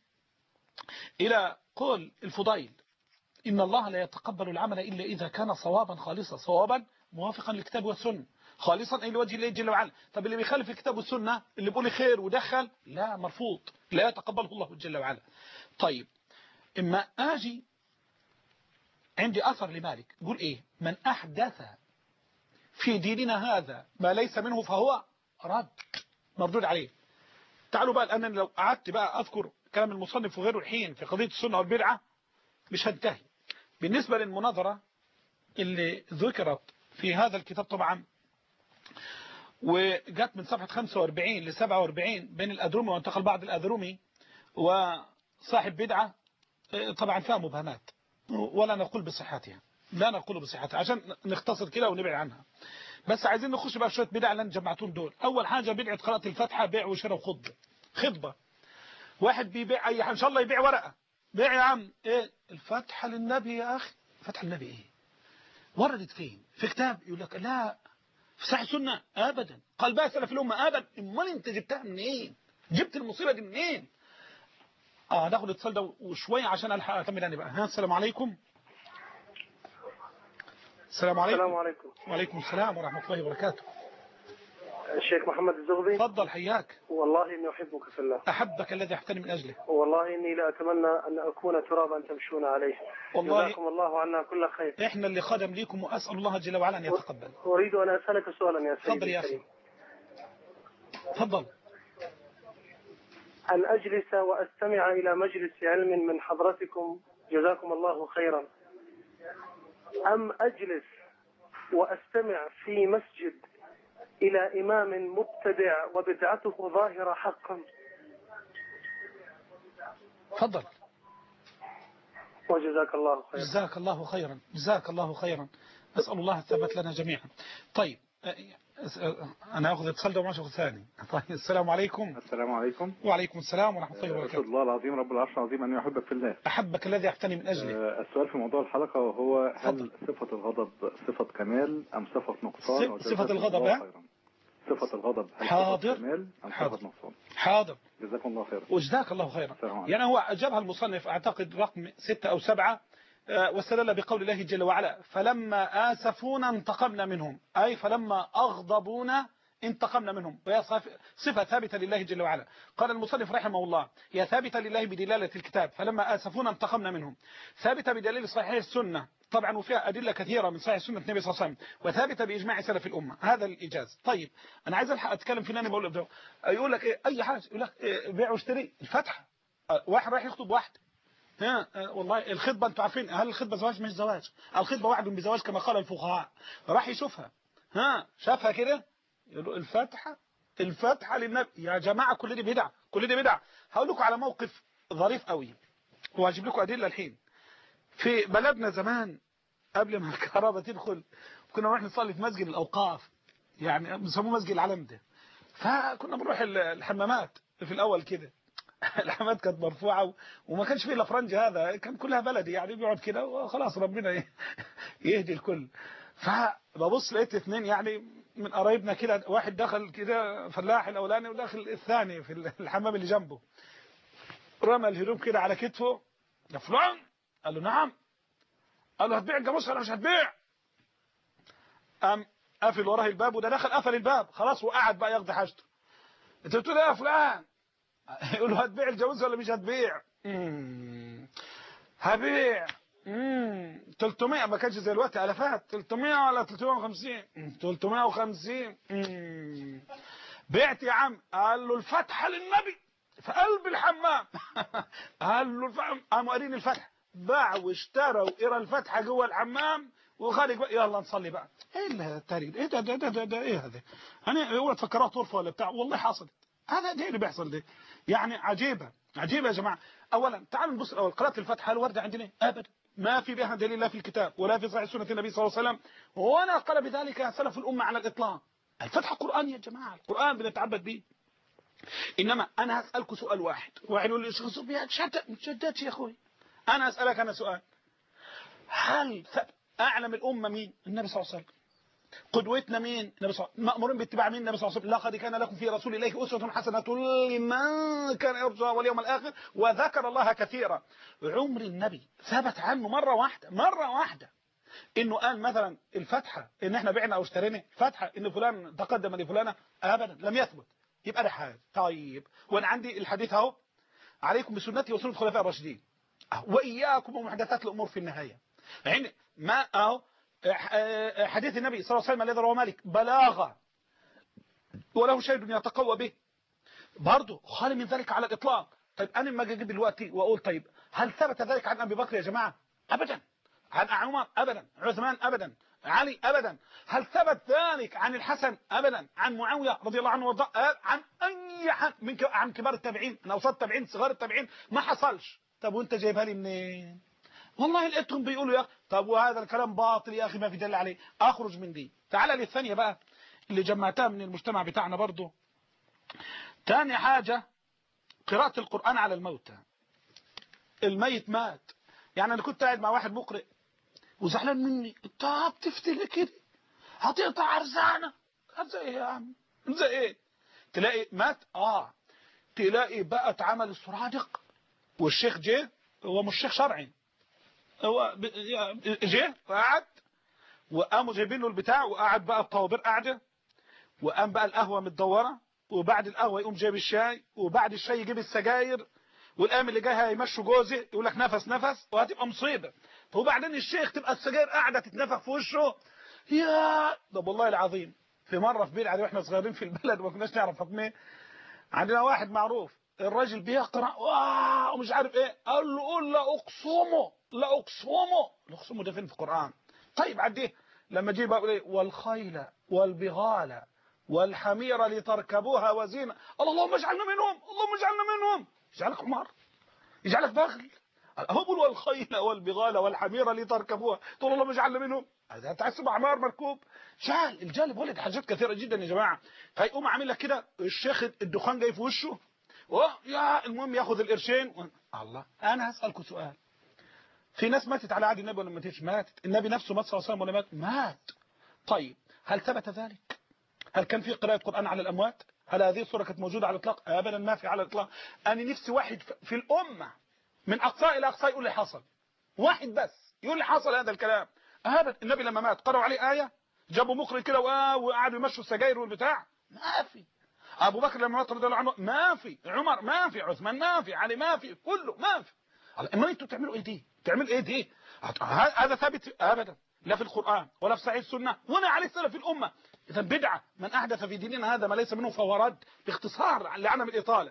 A: إلى قول الفضيل إن الله لا يتقبل العمل إلا إذا كان صوابا خالصا، صوابا موافقا للكتاب والسنة، خالصا أي لوجه الله جل وعلا. طب اللي بيخالف الكتاب والسنة اللي بيقول خير ودخل، لا، مرفوض، لا يتقبله الله جل وعلا. طيب إما آجي عندي أثر لمالك يقول إيه؟ من أحدث في ديننا هذا ما ليس منه فهو رد، مردود عليه. تعالوا بقى الآن لو قعدت بقى أذكر كلام المصنف وغيره الحين في قضية السنة والبدعة مش هنتهي. بالنسبة للمناظرة اللي ذكرت في هذا الكتاب طبعا وجت من صفحة خمسة وأربعين ل سبعة وأربعين بين الأدرومي وانتقل بعض الأدرومي وصاحب بدعة، طبعا فيها مبهمات ولا نقول بصحتها، لا نقول بصحتها عشان نختصر كده ونبعد عنها. بس عايزين نخش بقى شوية بدع اللي انا جمعتهم دول. أول حاجة بدعة قراءة الفاتحة بيع وشراء وخطبة. خطبة واحد بيبيع أي حاجة إن شاء الله يبيع ورقة، بيع يا عم إيه الفاتحة للنبي يا أخي. فتح النبي إيه؟ وردت فين؟ في كتاب؟ يقول لك لا. في صحيح السنة؟ أبدا. قال بقى سلف الأمة؟ أبدا. امال أنت جبتها منين؟ جبت المصيبة دي منين؟ آه ناخد اتصال ده وشوية عشان ألحق أكمل أنا بقى. ها السلام عليكم. السلام عليكم.
C: السلام عليكم.
A: وعليكم السلام ورحمة الله وبركاته.
C: الشيخ محمد الزغبي.
A: تفضل حياك.
C: والله إني أحبك في الله.
A: أحبك الذي أحتني من أجله.
C: والله إني لا أتمنى أن أكون ترابا تمشون عليه.
A: والله
C: جزاكم الله عنا كل خير.
A: إحنا اللي خدم ليكم وأسأل الله جل وعلا أن يتقبل.
C: أريد أن أسألك سؤالا يا سيدي.
A: تفضل يا أخي. تفضل.
C: أن أجلس وأستمع إلى مجلس علم من حضرتكم جزاكم الله خيرا، أم أجلس وأستمع في مسجد إلى إمام مبتدع وبدعته ظاهرة حقا؟
A: تفضل.
C: وجزاك الله خيرا.
A: جزاك الله خيرا. جزاك الله خيرا. أسأل الله الثبات لنا جميعا. طيب أنا أخذ اتصال ده وماشي ثاني. طيب السلام عليكم.
F: السلام عليكم.
A: وعليكم السلام ورحمة الله وبركاته.
F: أسأل الله العظيم رب العرش العظيم أن يحبك في الله.
A: أحبك الذي أحتني من أجله.
F: السؤال في موضوع الحلقة وهو هل صفة الغضب صفة كمال أم صفة نقصان؟
A: صفة الغضب ها؟
F: صفة الغضب هل
A: حاضر.
F: صفة كمال أم
A: حاضر.
F: صفة نقصان؟
A: حاضر.
F: جزاكم الله خيرا.
A: وجزاك الله خيرا. يعني هو أجابها المصنف أعتقد رقم ستة أو سبعة واستدل بقول الله جل وعلا فلما آسفونا انتقمنا منهم، أي فلما أغضبونا انتقمنا منهم، وهي صفة ثابتة لله جل وعلا. قال المصنف رحمه الله هي ثابتة لله بدلالة الكتاب فلما آسفونا انتقمنا منهم، ثابتة بدليل صحيح السنة طبعا وفيها أدلة كثيرة من صحيح سنة النبي صلى الله عليه وسلم، وثابتة بإجماع سلف الأمة. هذا الإيجاز. طيب أنا عايز ألحق أتكلم في أنا بقول له يقول لك إيه أي حاجة يقول لك إيه بيع واشتري الفتحة. واحد رايح يخطب واحد ها والله الخطبة أنتوا عارفين هل الخطبة زواج مش زواج؟ الخطبة واحد بزواج كما قال الفقهاء. راح يشوفها ها شافها كده يقول الفاتحة الفاتحة للنبي. يا جماعة كل دي بدع، كل دي بدع. هقول لكم على موقف ظريف قوي وهجيب لكم أدلة الحين. في بلدنا زمان قبل ما الكهرباء تدخل كنا نروح نصلي في مسجد الأوقاف، يعني بيسموه مسجد العلم ده. فكنا بنروح الحمامات في الأول كده الحمامات كانت مرفوعة وما كانش فيه الا فرنج، هذا كان كلها بلدي يعني بيقعد كده وخلاص ربنا يهدي الكل. فببص لقيت اثنين يعني من قرايبنا كده، واحد دخل كده فلاح الاولاني وداخل الثاني في الحمام اللي جنبه، رمى الهدوم كده على كتفه، يا فلان قال له نعم، قال له هتبيع الجاموسه ولا مش هتبيع؟ قام قافل وراه الباب، وده دخل قفل الباب خلاص وقعد بقى ياخد حاجته. انت بتقول ايه يا فلان؟ يقول له هتبيع الجاموسه ولا مش هتبيع؟ امم هبيع. امم ثلاثمائة، ما كانش زي الوقت الافات، ثلاثمائة ولا ثلاثمائة وخمسين؟ ثلاثمائة وخمسين. امم بعت يا عم. قال له الفتحه للنبي في قلب الحمام. قال له الفتحه، قاموا قارين الفتحه، باع واشترى وقرا الفتحه جوه الحمام وخارج بقى، يلا نصلي بقى. ايه التاريخ؟ ايه ده ده ده ده, ده ايه هذا؟ انا هو تفكرها طرفه ولا بتاع؟ والله حصلت. هذا ده اللي بيحصل ده، يعني عجيبه عجيبه يا جماعه. اولا تعالوا نبص الاول، قراءه الفاتحه هل ورده عندنا؟ ابدا، ما في بها دليل لا في الكتاب ولا في صحيح سنه النبي صلى الله عليه وسلم، ولا قال بذلك سلف الامه على الاطلاق. الفاتحه قران يا جماعه، القران بنتعبد به. انما انا هسالكم سؤال واحد، واحد يقول لي شيخ صبيان شتت شتت يا اخوي. انا اسالك انا سؤال، هل اعلم الامه مين؟ النبي صلى الله عليه وسلم. قدوتنا مين؟ النبي صلى الله عليه وسلم. مأمورين باتباع مين؟ النبي صلى الله عليه وسلم. لقد كان لكم في رسول الله أسوة حسنة لمن كان يرجو الله واليوم الآخر وذكر الله كثيرا. عمر النبي ثبت عنه مرة واحدة مرة واحدة إنه قال مثلا الفتحة إن إحنا بعنا أو اشترينا، فتحة إن فلان تقدم لفلانة، أبدا لم يثبت. يبقى ده حاجة. طيب وأنا عندي الحديث أهو، عليكم بسنتي وسنة الخلفاء الراشدين وإياكم ومحدثات الأمور في النهاية. يعني ما أهو حديث النبي صلى الله عليه وسلم الذي رواه مالك بلاغة وله شيء يتقوى به، برضه خالي من ذلك على الإطلاق. طيب أنا لما أجي دلوقتي وأقول طيب هل ثبت ذلك عن أبي بكر يا جماعة؟ أبدا. عن عمر؟ أبدا. عثمان؟ أبدا. علي؟ أبدا. هل ثبت ذلك عن الحسن؟ أبدا. عن معاوية رضي الله عنه وارضاه؟ عن أي حد من عن كبار التابعين، من أوساط التابعين، صغار التابعين؟ ما حصلش. طب وأنت جايبها لي منين؟ والله لقيتهم بيقولوا يا أخي طب وهذا الكلام باطل يا أخي ما في دليل عليه. أخرج من دي. تعال للثانية بقى اللي جمعتها من المجتمع بتاعنا برضه. تاني حاجة قراءة القرآن على الموتى. الميت مات، يعني أنا كنت قاعد مع واحد مقرئ وزعلان مني، انت بتفتي كده هتقطع ارزاقنا. ارزاق ايه يا عم؟ ارزاق ايه؟ تلاقي مات اه تلاقي بقى اتعمل السرادق والشيخ جه، هو مش شيخ شرعي، هو جه وقعد وقاموا جايبين له البتاع وقعد بقى الطوابير قاعده، وقام بقى القهوه متدوره، وبعد القهوه يقوم جايب الشاي، وبعد الشاي يجيب السجاير، والقام اللي جاي هيمشوا جوزي يقول لك نفس نفس، وهتبقى مصيبه. وبعدين الشيخ تبقى السجاير قاعده تتنفخ في وشه. يا طب والله العظيم في مره في بلعه واحنا صغيرين في البلد وما كناش نعرف حكمه، عندنا واحد معروف الراجل بيقرا واو ومش عارف ايه، قال له قول لا اقسمه لا اقسمه. لا اقسمه ده فين في القران؟ طيب عديه. لما جه بقى ايه والخيل والبغال والحمير لتركبوها وزينه، اللهم اجعلنا منهم اللهم اجعلنا منهم. يجعلك حمار، يجعلك بغل. هو بيقول والخيل والبغال والحمير لتركبوها، تقول اللهم اجعلنا منهم. هذا تحسب حمار مركوب. جال الجالب ولد حاجات كثيره جدا يا جماعه. فيقوم عامل لك كده الشيخ الدخان جاي في وشه، يا المهم ياخذ القرشين و... الله. انا هسالكم سؤال، في ناس ماتت على عهد النبي ولا ما ماتتش؟ ماتت. النبي نفسه مات صلى الله عليه وسلم ولا مات؟ مات. طيب هل ثبت ذلك؟ هل كان في قراءة قرآن على الأموات؟ هل هذه الصورة كانت موجودة على الإطلاق؟ أبدا ما في على الإطلاق. أنا نفسي واحد في الأمة من أقصى إلى أقصى يقول لي حصل، واحد بس يقول لي حصل هذا الكلام. أبدا. النبي لما مات قرأوا عليه آية؟ جابوا مقرئ كده وقعدوا يمشوا السجاير والبتاع؟ ما في. أبو بكر لما مات رضي الله عنه ما في، عمر ما في، عثمان ما في، علي ما في، كله ما في. أما أنتوا تعملوا إيه دي؟ تعملوا إيه دي؟ هذا ثابت أبدا لا في القرآن ولا في صحيح السنة ولا عليه سلف الأمة. إذا بدعة، من أحدث في ديننا هذا ما ليس منه فهو رد. باختصار لعنة الإطالة.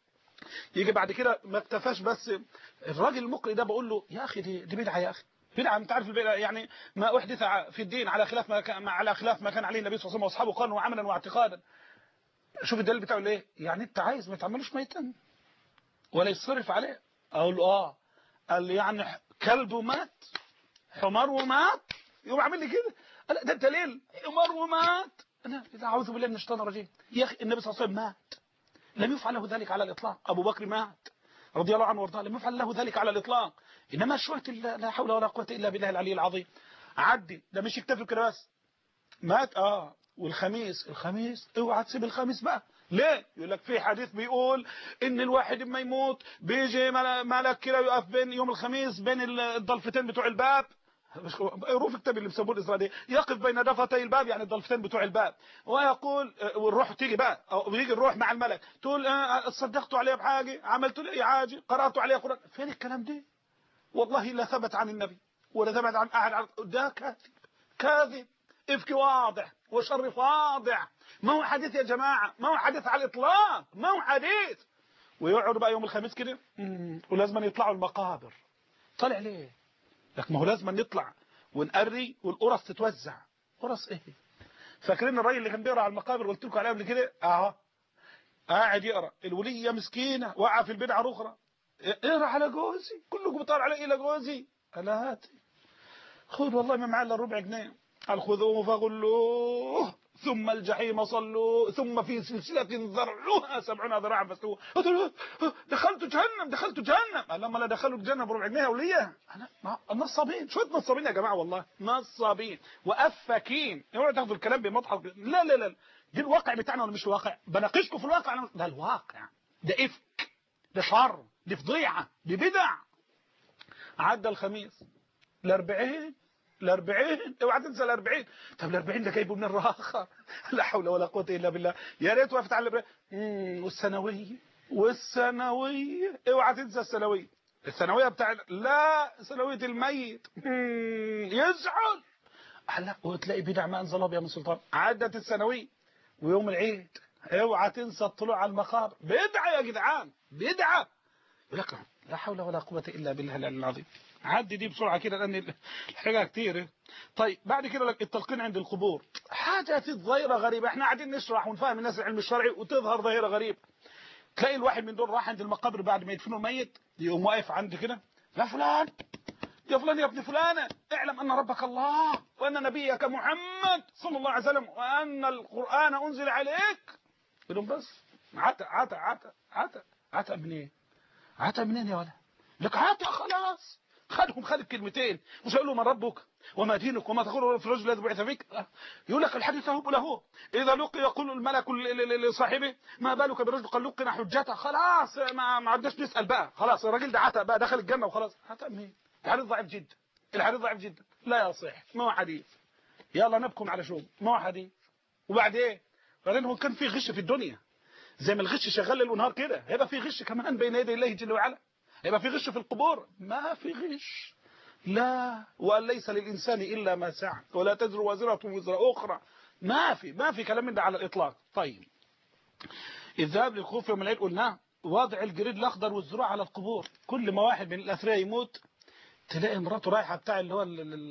A: يجي بعد كده ما اكتفاش بس الراجل المقرئ ده، بقول له يا أخي دي, دي بدعة يا أخي، بدعة. أنت عارف البدعة يعني ما أحدث في الدين على خلاف ما كان على خلاف ما كان عليه النبي صلى الله عليه وسلم وأصحابه قالوا عملا واعتقادا. شوف الدليل بتاعه ليه؟ يعني أنت عايز ما تعملوش ميتا ولا يصرف عليه؟ أقول له آه. قال لي يعني كلب ومات، حمار ومات، يقوم عامل لي كده. لا ده دليل حمار ومات. انا اعوذ بالله من الشيطان الرجيم. يا اخي النبي صلى الله عليه وسلم مات، لم يفعل له ذلك على الاطلاق. ابو بكر مات رضي الله عنه وارضاه، لم يفعل له ذلك على الاطلاق. انما شويه لا حول ولا قوه الا بالله العلي العظيم. عدي، ده مش يكتفي كده بس، مات اه والخميس، الخميس اوعى تسيب الخميس بقى. ليه؟ يقول لك في حديث بيقول ان الواحد اما يموت بيجي ملك كده يقف بين يوم الخميس بين الضلفتين بتوع الباب، روح اكتب اللي بيسموه الاسرائيلي، يقف بين دفتي الباب يعني الضلفتين بتوع الباب، ويقول والروح تيجي بقى او بيجي الروح مع الملك تقول اه صدقتوا عليه بحاجه، عملتوا له حاجه، قراتوا عليه قران. فين الكلام ده؟ والله لا ثبت عن النبي ولا ثبت عن احد، ده كاذب كاذب، افك واضح وشر واضح، ما هو حديث يا جماعه، ما هو حديث على الاطلاق، ما هو حديث. ويقعدوا بقى يوم الخميس كده ولازم يطلعوا المقابر. طالع ليه؟ لك ما هو لازم نطلع ونقري والقرص تتوزع. قرص ايه؟ فاكرين الراجل اللي كان بيقرا على المقابر قلت لكم عليه قبل كده؟ اه قاعد يقرا، الوليه مسكينه وقع في البدعه الاخرى، اقرا على جوزي، كلكم بيطلع علي الى جوزي، انا هاتي خذ والله ما معاه الا ربع جنيه، قال خذوه فغلوه ثم الجحيم صلوه ثم في سلسله ذرعوها سبعون ذراعا فاسلوه. دخلت جهنم دخلت جهنم. قال لما لا دخلوا الجنه بربع جنيه يا وليه، انا نصابين، شويه نصابين يا جماعه، والله نصابين وافاكين. اوعوا تاخذوا الكلام بمضحك، لا لا لا، دي الواقع بتاعنا ولا مش الواقع؟ بناقشكم في الواقع، أنا ده الواقع، ده افك، ده شر، دي فضيعه، دي بدع. عدى الخميس الأربعين، الأربعين اوعى تنسى الأربعين. طب الأربعين ده جايبه من الراخة، لا حول ولا قوة إلا بالله. يا ريت وقفت على الأربعين. والثانوية، والثانوية اوعى تنسى الثانوية، الثانوية بتاع لا ثانوية الميت يزعل. لا وتلاقي بدع ما أنزل الله يا من سلطان. عدت الثانوية ويوم العيد اوعى تنسى الطلوع على المقابر، بدعة يا جدعان، بدعة. يقول لك لا حول ولا قوة إلا بالله العلي العظيم. عدي دي بسرعة كده لأن الحاجة كتير. طيب بعد كده لك التلقين عند القبور، حاجة ظاهرة غريبة، احنا قاعدين نشرح ونفهم الناس العلم الشرعي وتظهر ظاهرة غريبة. تلاقي الواحد من دول راح عند المقابر بعد ما يدفنوا الميت، يقوم واقف عند كده، يا فلان يا فلان يا ابن فلانة، اعلم أن ربك الله وأن نبيك محمد صلى الله عليه وسلم وأن القرآن أنزل عليك. يقولون بس عتا عتا عتا عتا عتا منين؟ عتا منين يا ولد؟ لك عتا خلاص، خدهم خد الكلمتين وسألوا من ربك وما دينك وما تقول في الرجل الذي بعث فيك. يقول لك الحديث هو له إذا لقي يقول الملك لصاحبه ما بالك برجل قد لقنا حجته. خلاص ما ما عدناش نسأل بقى، خلاص الراجل ده عتا بقى دخل الجنة وخلاص. عتا منين؟ الحديث ضعيف جدا، الحديث ضعيف جدا لا يصح، ما هو حديث. يلا نبكم على شو ما هو حديث. وبعدين ايه؟ بعدين هو كان في غش في الدنيا زي ما الغش شغال ليل ونهار كده، هيبقى في غش كمان بين يدي الله جل وعلا؟ هيبقى في غش في القبور؟ ما في غش، لا. وأن ليس للإنسان إلا ما سعى ولا تزر وازرة وزر أخرى، ما في ما في كلام من ده على الإطلاق. طيب الذهاب للخوف يوم العيد قلنا وضع الجريد الأخضر والزروع على القبور. كل ما واحد من الأثرياء يموت تلاقي مراته رايحة بتاع اللي هو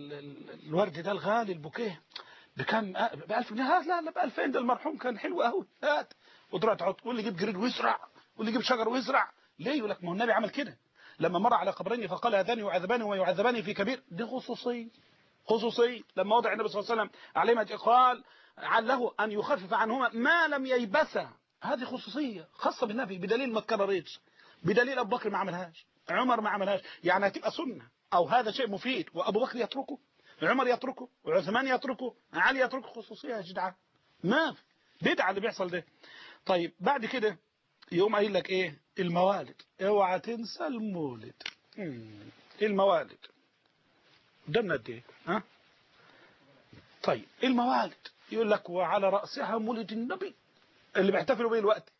A: الورد ده الغالي البوكيه بكم؟ بألف جنيه. هات لا لا بألفين، ده المرحوم كان حلو قوي، هات وتروح تحط، واللي يجيب جريد ويزرع واللي يجيب شجر ويزرع. ليه؟ يقول لك ما هو النبي عمل كده لما مر على قبرين فقال هذان يعذبان ويعذبان في كبير. دي خصوصي خصوصي. لما وضع النبي صلى الله عليه وسلم عليه قال عله أن يخفف عنهما ما لم ييبسا، هذه خصوصية خاصة بالنبي بدليل ما تكررتش، بدليل أبو بكر ما عملهاش، عمر ما عملهاش، يعني هتبقى سنة أو هذا شيء مفيد وأبو بكر يتركه، عمر يتركه، وعثمان يتركه، علي يتركه. خصوصية يا جدعان، ما في بدعة اللي بيحصل ده. طيب بعد كده يوم قايل لك ايه؟ الموالد، اوعى تنسى المولد. الموالد قدامنا قد ايه؟ ها؟ طيب الموالد يقول لك وعلى رأسها مولد النبي اللي بيحتفلوا بيه الوقت.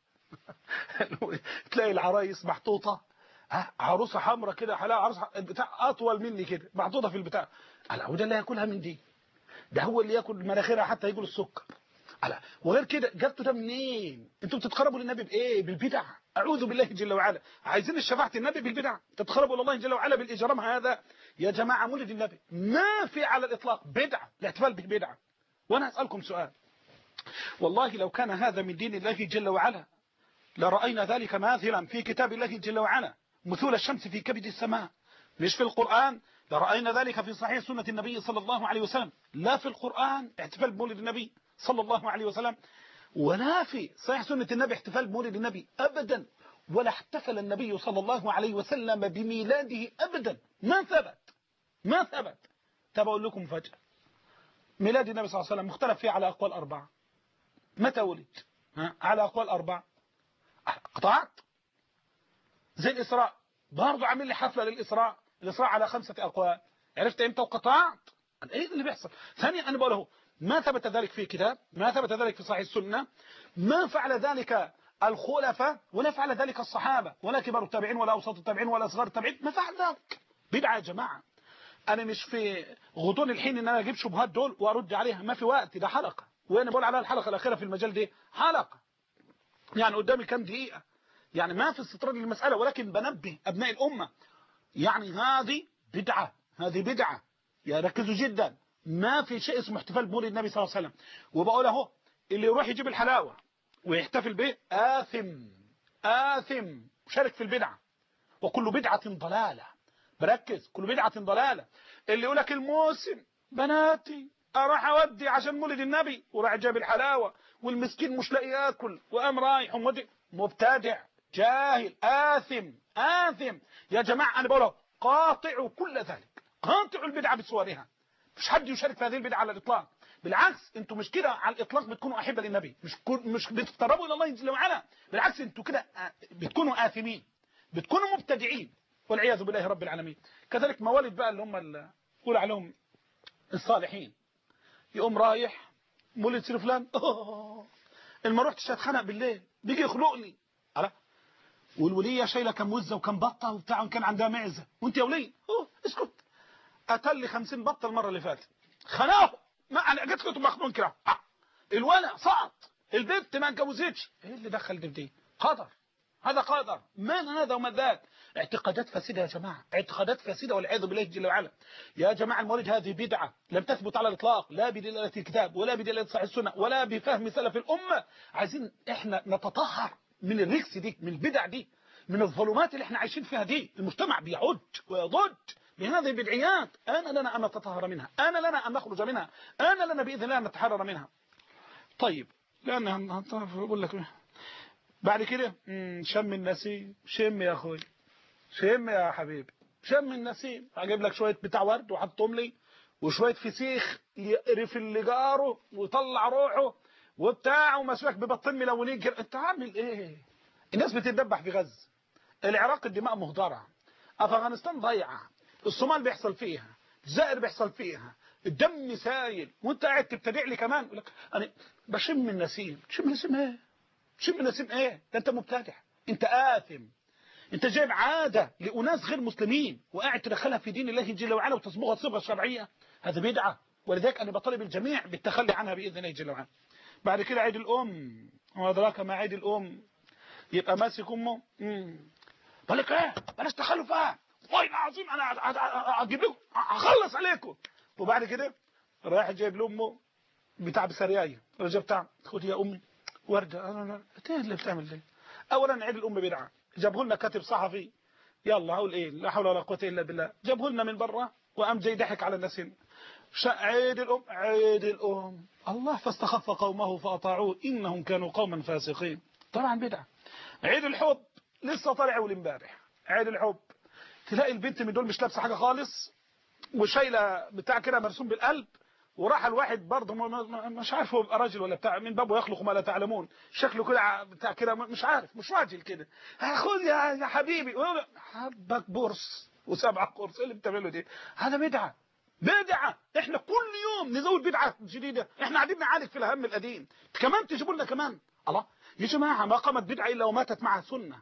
A: تلاقي العرايس محطوطة، عروسة حمراء كده، حلاوة عروسة بتاع أطول مني كده محطوطة في البتاع. على وده اللي ياكلها من دي، ده هو اللي ياكل مناخيرها حتى ياكل السكر. على وغير كده جبتوا ده منين؟ انتوا بتتقربوا للنبي بايه؟ بالبدع. اعوذ بالله جل وعلا. عايزين الشفاعة النبي بالبدع، تتقربوا لله جل وعلا بالاجرام هذا. يا جماعه مولد النبي ما في على الاطلاق بدعه، الاحتفال به بدعه. وانا اسالكم سؤال، والله لو كان هذا من دين الله جل وعلا لراينا ذلك ماثلا في كتاب الله جل وعلا مثول الشمس في كبد السماء، مش في القرآن. لراينا ذلك في صحيح سنة النبي صلى الله عليه وسلم، لا في القرآن احتفال بمولد النبي صلى الله عليه وسلم، ولا في صحيح سنة النبي احتفال بمولد النبي أبدا، ولا احتفل النبي صلى الله عليه وسلم بميلاده أبدا، ما ثبت ما ثبت. طب اقول لكم مفاجاه. ميلاد النبي صلى الله عليه وسلم مختلف فيه على اقوال اربعه. متى ولد؟ ها على اقوال اربعه. قطعت زي الاسراء برضه عامل لي حفله للاسراء. الاسراء على خمسه اقوال. عرفت امتى وقطعت؟ ايه اللي بيحصل؟ ثانيا انا بقول له ما ثبت ذلك في كتاب، ما ثبت ذلك في صحيح السنه، ما فعل ذلك الخلفاء ولا فعل ذلك الصحابه ولا كبار التابعين ولا اوسط التابعين ولا اصغر التابعين، ما فعل ذلك. بدعه يا جماعه. انا مش في غضون الحين ان انا اجيب شبهات دول وارد عليها، ما في وقت، ده حلقه، وانا بقول على الحلقه الاخيره في المجال ده حلقه يعني قدامي كام دقيقه، يعني ما في استطراد للمساله، ولكن بنبه ابناء الامه يعني هذه بدعه، هذه بدعه يا ركزوا جدا. ما في شيء اسمه احتفال بمولد النبي صلى الله عليه وسلم. وبقول اهو اللي يروح يجيب الحلاوه ويحتفل به آثم آثم شارك في البدعه، وكل بدعه ضلاله. بركز، كل بدعه ضلاله. اللي يقول لك الموسم بناتي اروح اودي عشان مولد النبي وراح جاب الحلاوه والمسكين مش لاقي ياكل وقام رايح ومودي، مبتدع جاهل آثم آثم يا جماعه. انا بقول قاطعوا كل ذلك، قاطعوا البدعه بصورها. مش حد يشارك في هذه البدعه على الاطلاق، بالعكس انتوا مش كده على الاطلاق بتكونوا احبه للنبي، مش مش بتقربوا الى الله جل وعلا، بالعكس انتوا كده بتكونوا آثمين، بتكونوا مبتدعين والعياذ بالله رب العالمين. كذلك موالد بقى اللي هم اللي يقول عليهم الصالحين، يقوم رايح مولد سير فلان ما رحتش اتخنق بالليل بيجي يخلقني على والوليه شايله كم وزه وكم بطه وبتاع وكان عندها معزه، وانت يا وليه اسكت. قتل لي خمسين بطه المره اللي فاتت، خناقه ما انا جيت كنت مخنوق كده، الولد سقط، البنت ما اتجوزتش. ايه اللي دخل ده دي؟ قدر، هذا قدر. من هذا وما ذاك؟ اعتقادات فاسده يا جماعه، اعتقادات فاسده والعياذ بالله جل وعلا. يا جماعه المولد هذه بدعه لم تثبت على الاطلاق، لا بدلاله الكتاب ولا بدلاله صحيح السنه ولا بفهم سلف الامه. عايزين احنا نتطهر من الركس دي، من البدع دي، من الظلمات اللي احنا عايشين فيها دي. المجتمع بيعج ويضج بهذه البدعيات. انا لنا ان نتطهر منها، انا لنا ان نخرج منها، انا لنا باذن الله ان نتحرر منها. طيب لان بقول لك بعد كده شم النسيم، شم يا اخوي، شم يا حبيبي، شم النسيم. هجيب لك شويه بتاع ورد وحطهم لي وشويه فسيخ يقرف اللي جاره ويطلع روحه وبتاع ومسواك ببطين ملونين كده. انت عامل ايه؟ الناس بتتذبح في غزه، العراق الدماء مهدره، افغانستان ضيعه، الصومال بيحصل فيها، الجزائر بيحصل فيها، الدم سايل، وانت قاعد تبتدع لي كمان يقول لك انا بشم النسيم. تشم النسيم ايه؟ تشم النسيم ايه؟ ده انت مبتدع، انت آثم، انت جايب عاده لاناس غير مسلمين وقاعد تدخلها في دين الله جل وعلا وتصبغها صبغه شرعيه. هذا بدعه، ولذلك انا بطالب الجميع بالتخلي عنها باذن الله جل وعلا. بعد كده عيد الام، وادراك ما عيد الام، يبقى ماسك امه امم بقول لك ايه؟ بلاش تخلف اه والله العظيم انا اجيب لكم اخلص عليكم. وبعد كده رايح جايب لامه بتاع بسريايه، رجع بتاع خد يا امي ورده. انا لا ايه اللي بتعمل ليه؟ اولا عيد الام بدعه، جابه لنا كاتب صحفي، يلا هقول ايه، لا حول ولا قوه الا بالله، جابه لنا من بره وقام جاي ضحك على الناس هنا. عيد الام، عيد الام، الله فاستخف قومه فاطاعوه انهم كانوا قوما فاسقين. طبعا بدعه. عيد الحب لسه طالع اول امبارح، عيد الحب تلاقي البنت من دول مش لابسه حاجه خالص وشايله بتاع كده مرسوم بالقلب، وراح الواحد برضه مش عارف هو راجل ولا بتاع من بابه يخلق ما لا تعلمون، شكله كده بتاع كده مش عارف، مش راجل كده، خد يا يا حبيبي حبك بورس وسبعه قرص. ايه اللي بتعمله دي؟ هذا بدعه، بدعه. احنا كل يوم نزود بدعه جديده، احنا قاعدين نعالج في الهم القديم كمان تجيبوا لنا كمان. الله يا جماعه ما قامت بدعه الا وماتت معها سنه.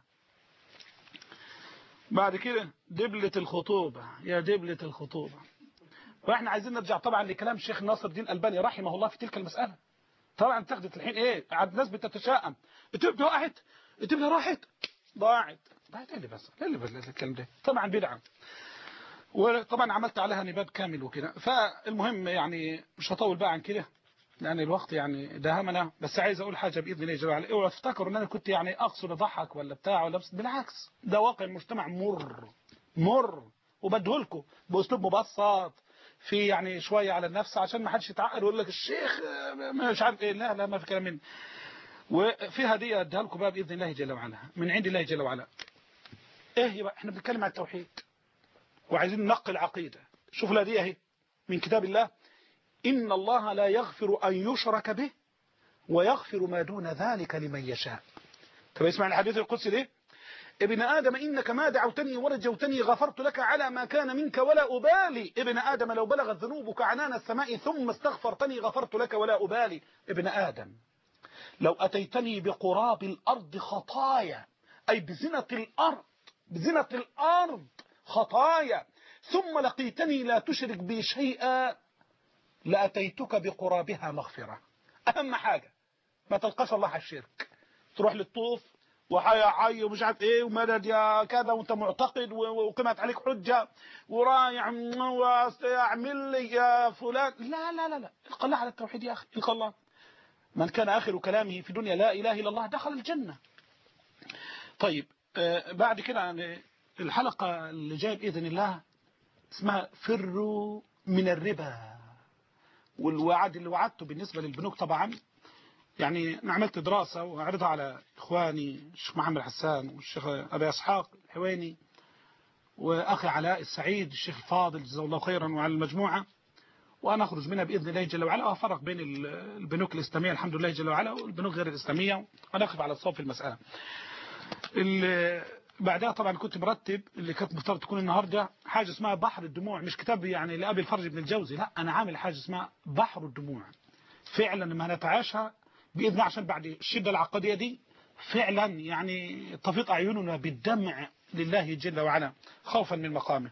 A: بعد كده دبلة الخطوبة، يا دبلة الخطوبة. واحنا عايزين نرجع طبعا لكلام الشيخ ناصر الدين الألباني رحمه الله في تلك المسألة. طبعا اتخذت الحين ايه؟ قعد الناس بتتشائم، الدبلة راحت، الدبلة راحت، ضاعت، ضاعت ايه اللي بس؟ ايه اللي بس الكلام ده؟ طبعا بدعة. وطبعا عملت عليها نبات كامل وكده. فالمهم يعني مش هطول بقى عن كده لأن الوقت يعني دهمنا، بس عايز أقول حاجة بإذن الله جل وعلا. اوعوا تفتكروا إن أنا كنت يعني أقصد أضحك ولا بتاع ولا بس، بالعكس ده واقع المجتمع مر مر، وبدهلكم بأسلوب مبسط في يعني شوية على النفس عشان ما حدش يتعقد ويقول لك الشيخ مش عارف إيه. لا لا ما في كلام منه. وفي هدية أديها لكم بقى بإذن الله جل وعلا من عند الله جل وعلا. إيه يبقى إحنا بنتكلم عن التوحيد وعايزين ننقي العقيدة. شوفوا الهدية أهي، من كتاب الله: إن الله لا يغفر أن يشرك به ويغفر ما دون ذلك لمن يشاء. طب اسمع الحديث القدسي ده: ابن آدم إنك ما دعوتني ورجوتني غفرت لك على ما كان منك ولا أبالي. ابن آدم لو بلغت ذنوبك عنان السماء ثم استغفرتني غفرت لك ولا أبالي. ابن آدم لو أتيتني بقراب الأرض خطايا، أي بزنة الأرض، بزنة الأرض خطايا، ثم لقيتني لا تشرك بي شيئا لأتيتك بقرابها مغفرة. أهم حاجة ما تلقاش الله على الشرك، تروح للطوف وحيا حي ومش عارف ايه ومدد يا كذا وانت معتقد وقيمت عليك حجة ورايع واعمل لي يا فلان. لا لا لا لا، القى الله على التوحيد يا أخي، القى الله. من كان آخر كلامه في الدنيا لا إله إلا الله دخل الجنة. طيب آه بعد كده يعني الحلقة اللي جاية بإذن الله اسمها فروا من الربا، والوعد اللي وعدته بالنسبة للبنوك طبعا يعني أنا عملت دراسة وأعرضها على إخواني الشيخ محمد حسان والشيخ أبي إسحاق الحويني وأخي علاء السعيد الشيخ الفاضل جزاه الله خيرا وعلى المجموعة، وأنا أخرج منها بإذن الله جل وعلا وأفرق بين البنوك الإسلامية الحمد لله جل وعلا والبنوك غير الإسلامية وأنا أقف على الصواب في المسألة. بعدها طبعا كنت مرتب اللي كانت مفترض تكون النهاردة حاجة اسمها بحر الدموع، مش كتاب يعني لأبي الفرج بن الجوزي، لا أنا عامل حاجة اسمها بحر الدموع. فعلا ما نتعاشى بإذن الله عشان بعد الشدة العقدية دي فعلا يعني تفيض أعيننا بالدمع لله جل وعلا خوفا من مقامه.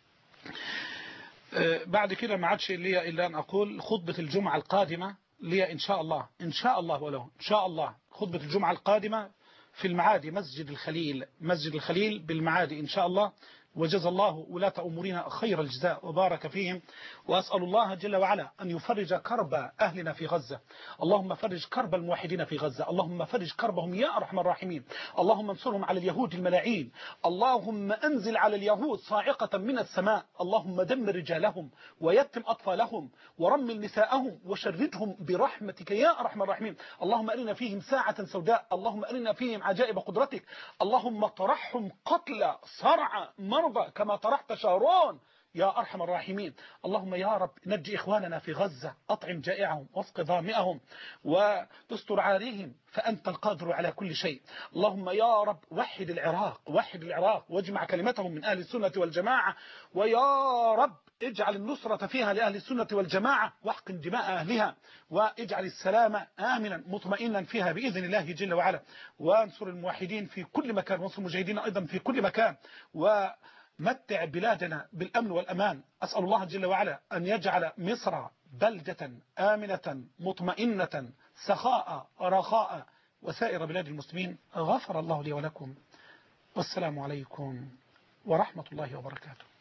A: بعد كده ما عادش لي إلا أن أقول خطبة الجمعة القادمة لي إن شاء الله إن شاء الله ولو إن شاء الله خطبة الجمعة القادمة في المعادي مسجد الخليل، مسجد الخليل بالمعادي إن شاء الله. وجزا الله ولاة أمورنا خير الجزاء وبارك فيهم، وأسأل الله جل وعلا أن يفرج كرب أهلنا في غزة. اللهم فرج كرب الموحدين في غزة، اللهم فرج كربهم يا أرحم الراحمين. اللهم انصرهم على اليهود الملاعين، اللهم أنزل على اليهود صاعقة من السماء، اللهم دمر رجالهم ويتم أطفالهم ورمل نساءهم وشردهم برحمتك يا أرحم الراحمين. اللهم أرنا فيهم ساعة سوداء، اللهم أرنا فيهم عجائب قدرتك، اللهم طرحهم قتلى صرعى مرضى كما طرحت شارون يا أرحم الراحمين. اللهم يا رب نجي إخواننا في غزة، أطعم جائعهم واسق ظامئهم وتستر عاريهم فأنت القادر على كل شيء. اللهم يا رب وحد العراق، وحد العراق واجمع كلمتهم من أهل السنة والجماعة، ويا رب اجعل النصرة فيها لأهل السنة والجماعة واحقن دماء أهلها، واجعل السلام آمنا مطمئنا فيها بإذن الله جل وعلا، وانصر الموحدين في كل مكان وانصر المجاهدين أيضا في كل مكان، ومتع بلادنا بالأمن والأمان. أسأل الله جل وعلا أن يجعل مصر بلدة آمنة مطمئنة سخاء رخاء وسائر بلاد المسلمين. غفر الله لي ولكم، والسلام عليكم ورحمة الله وبركاته.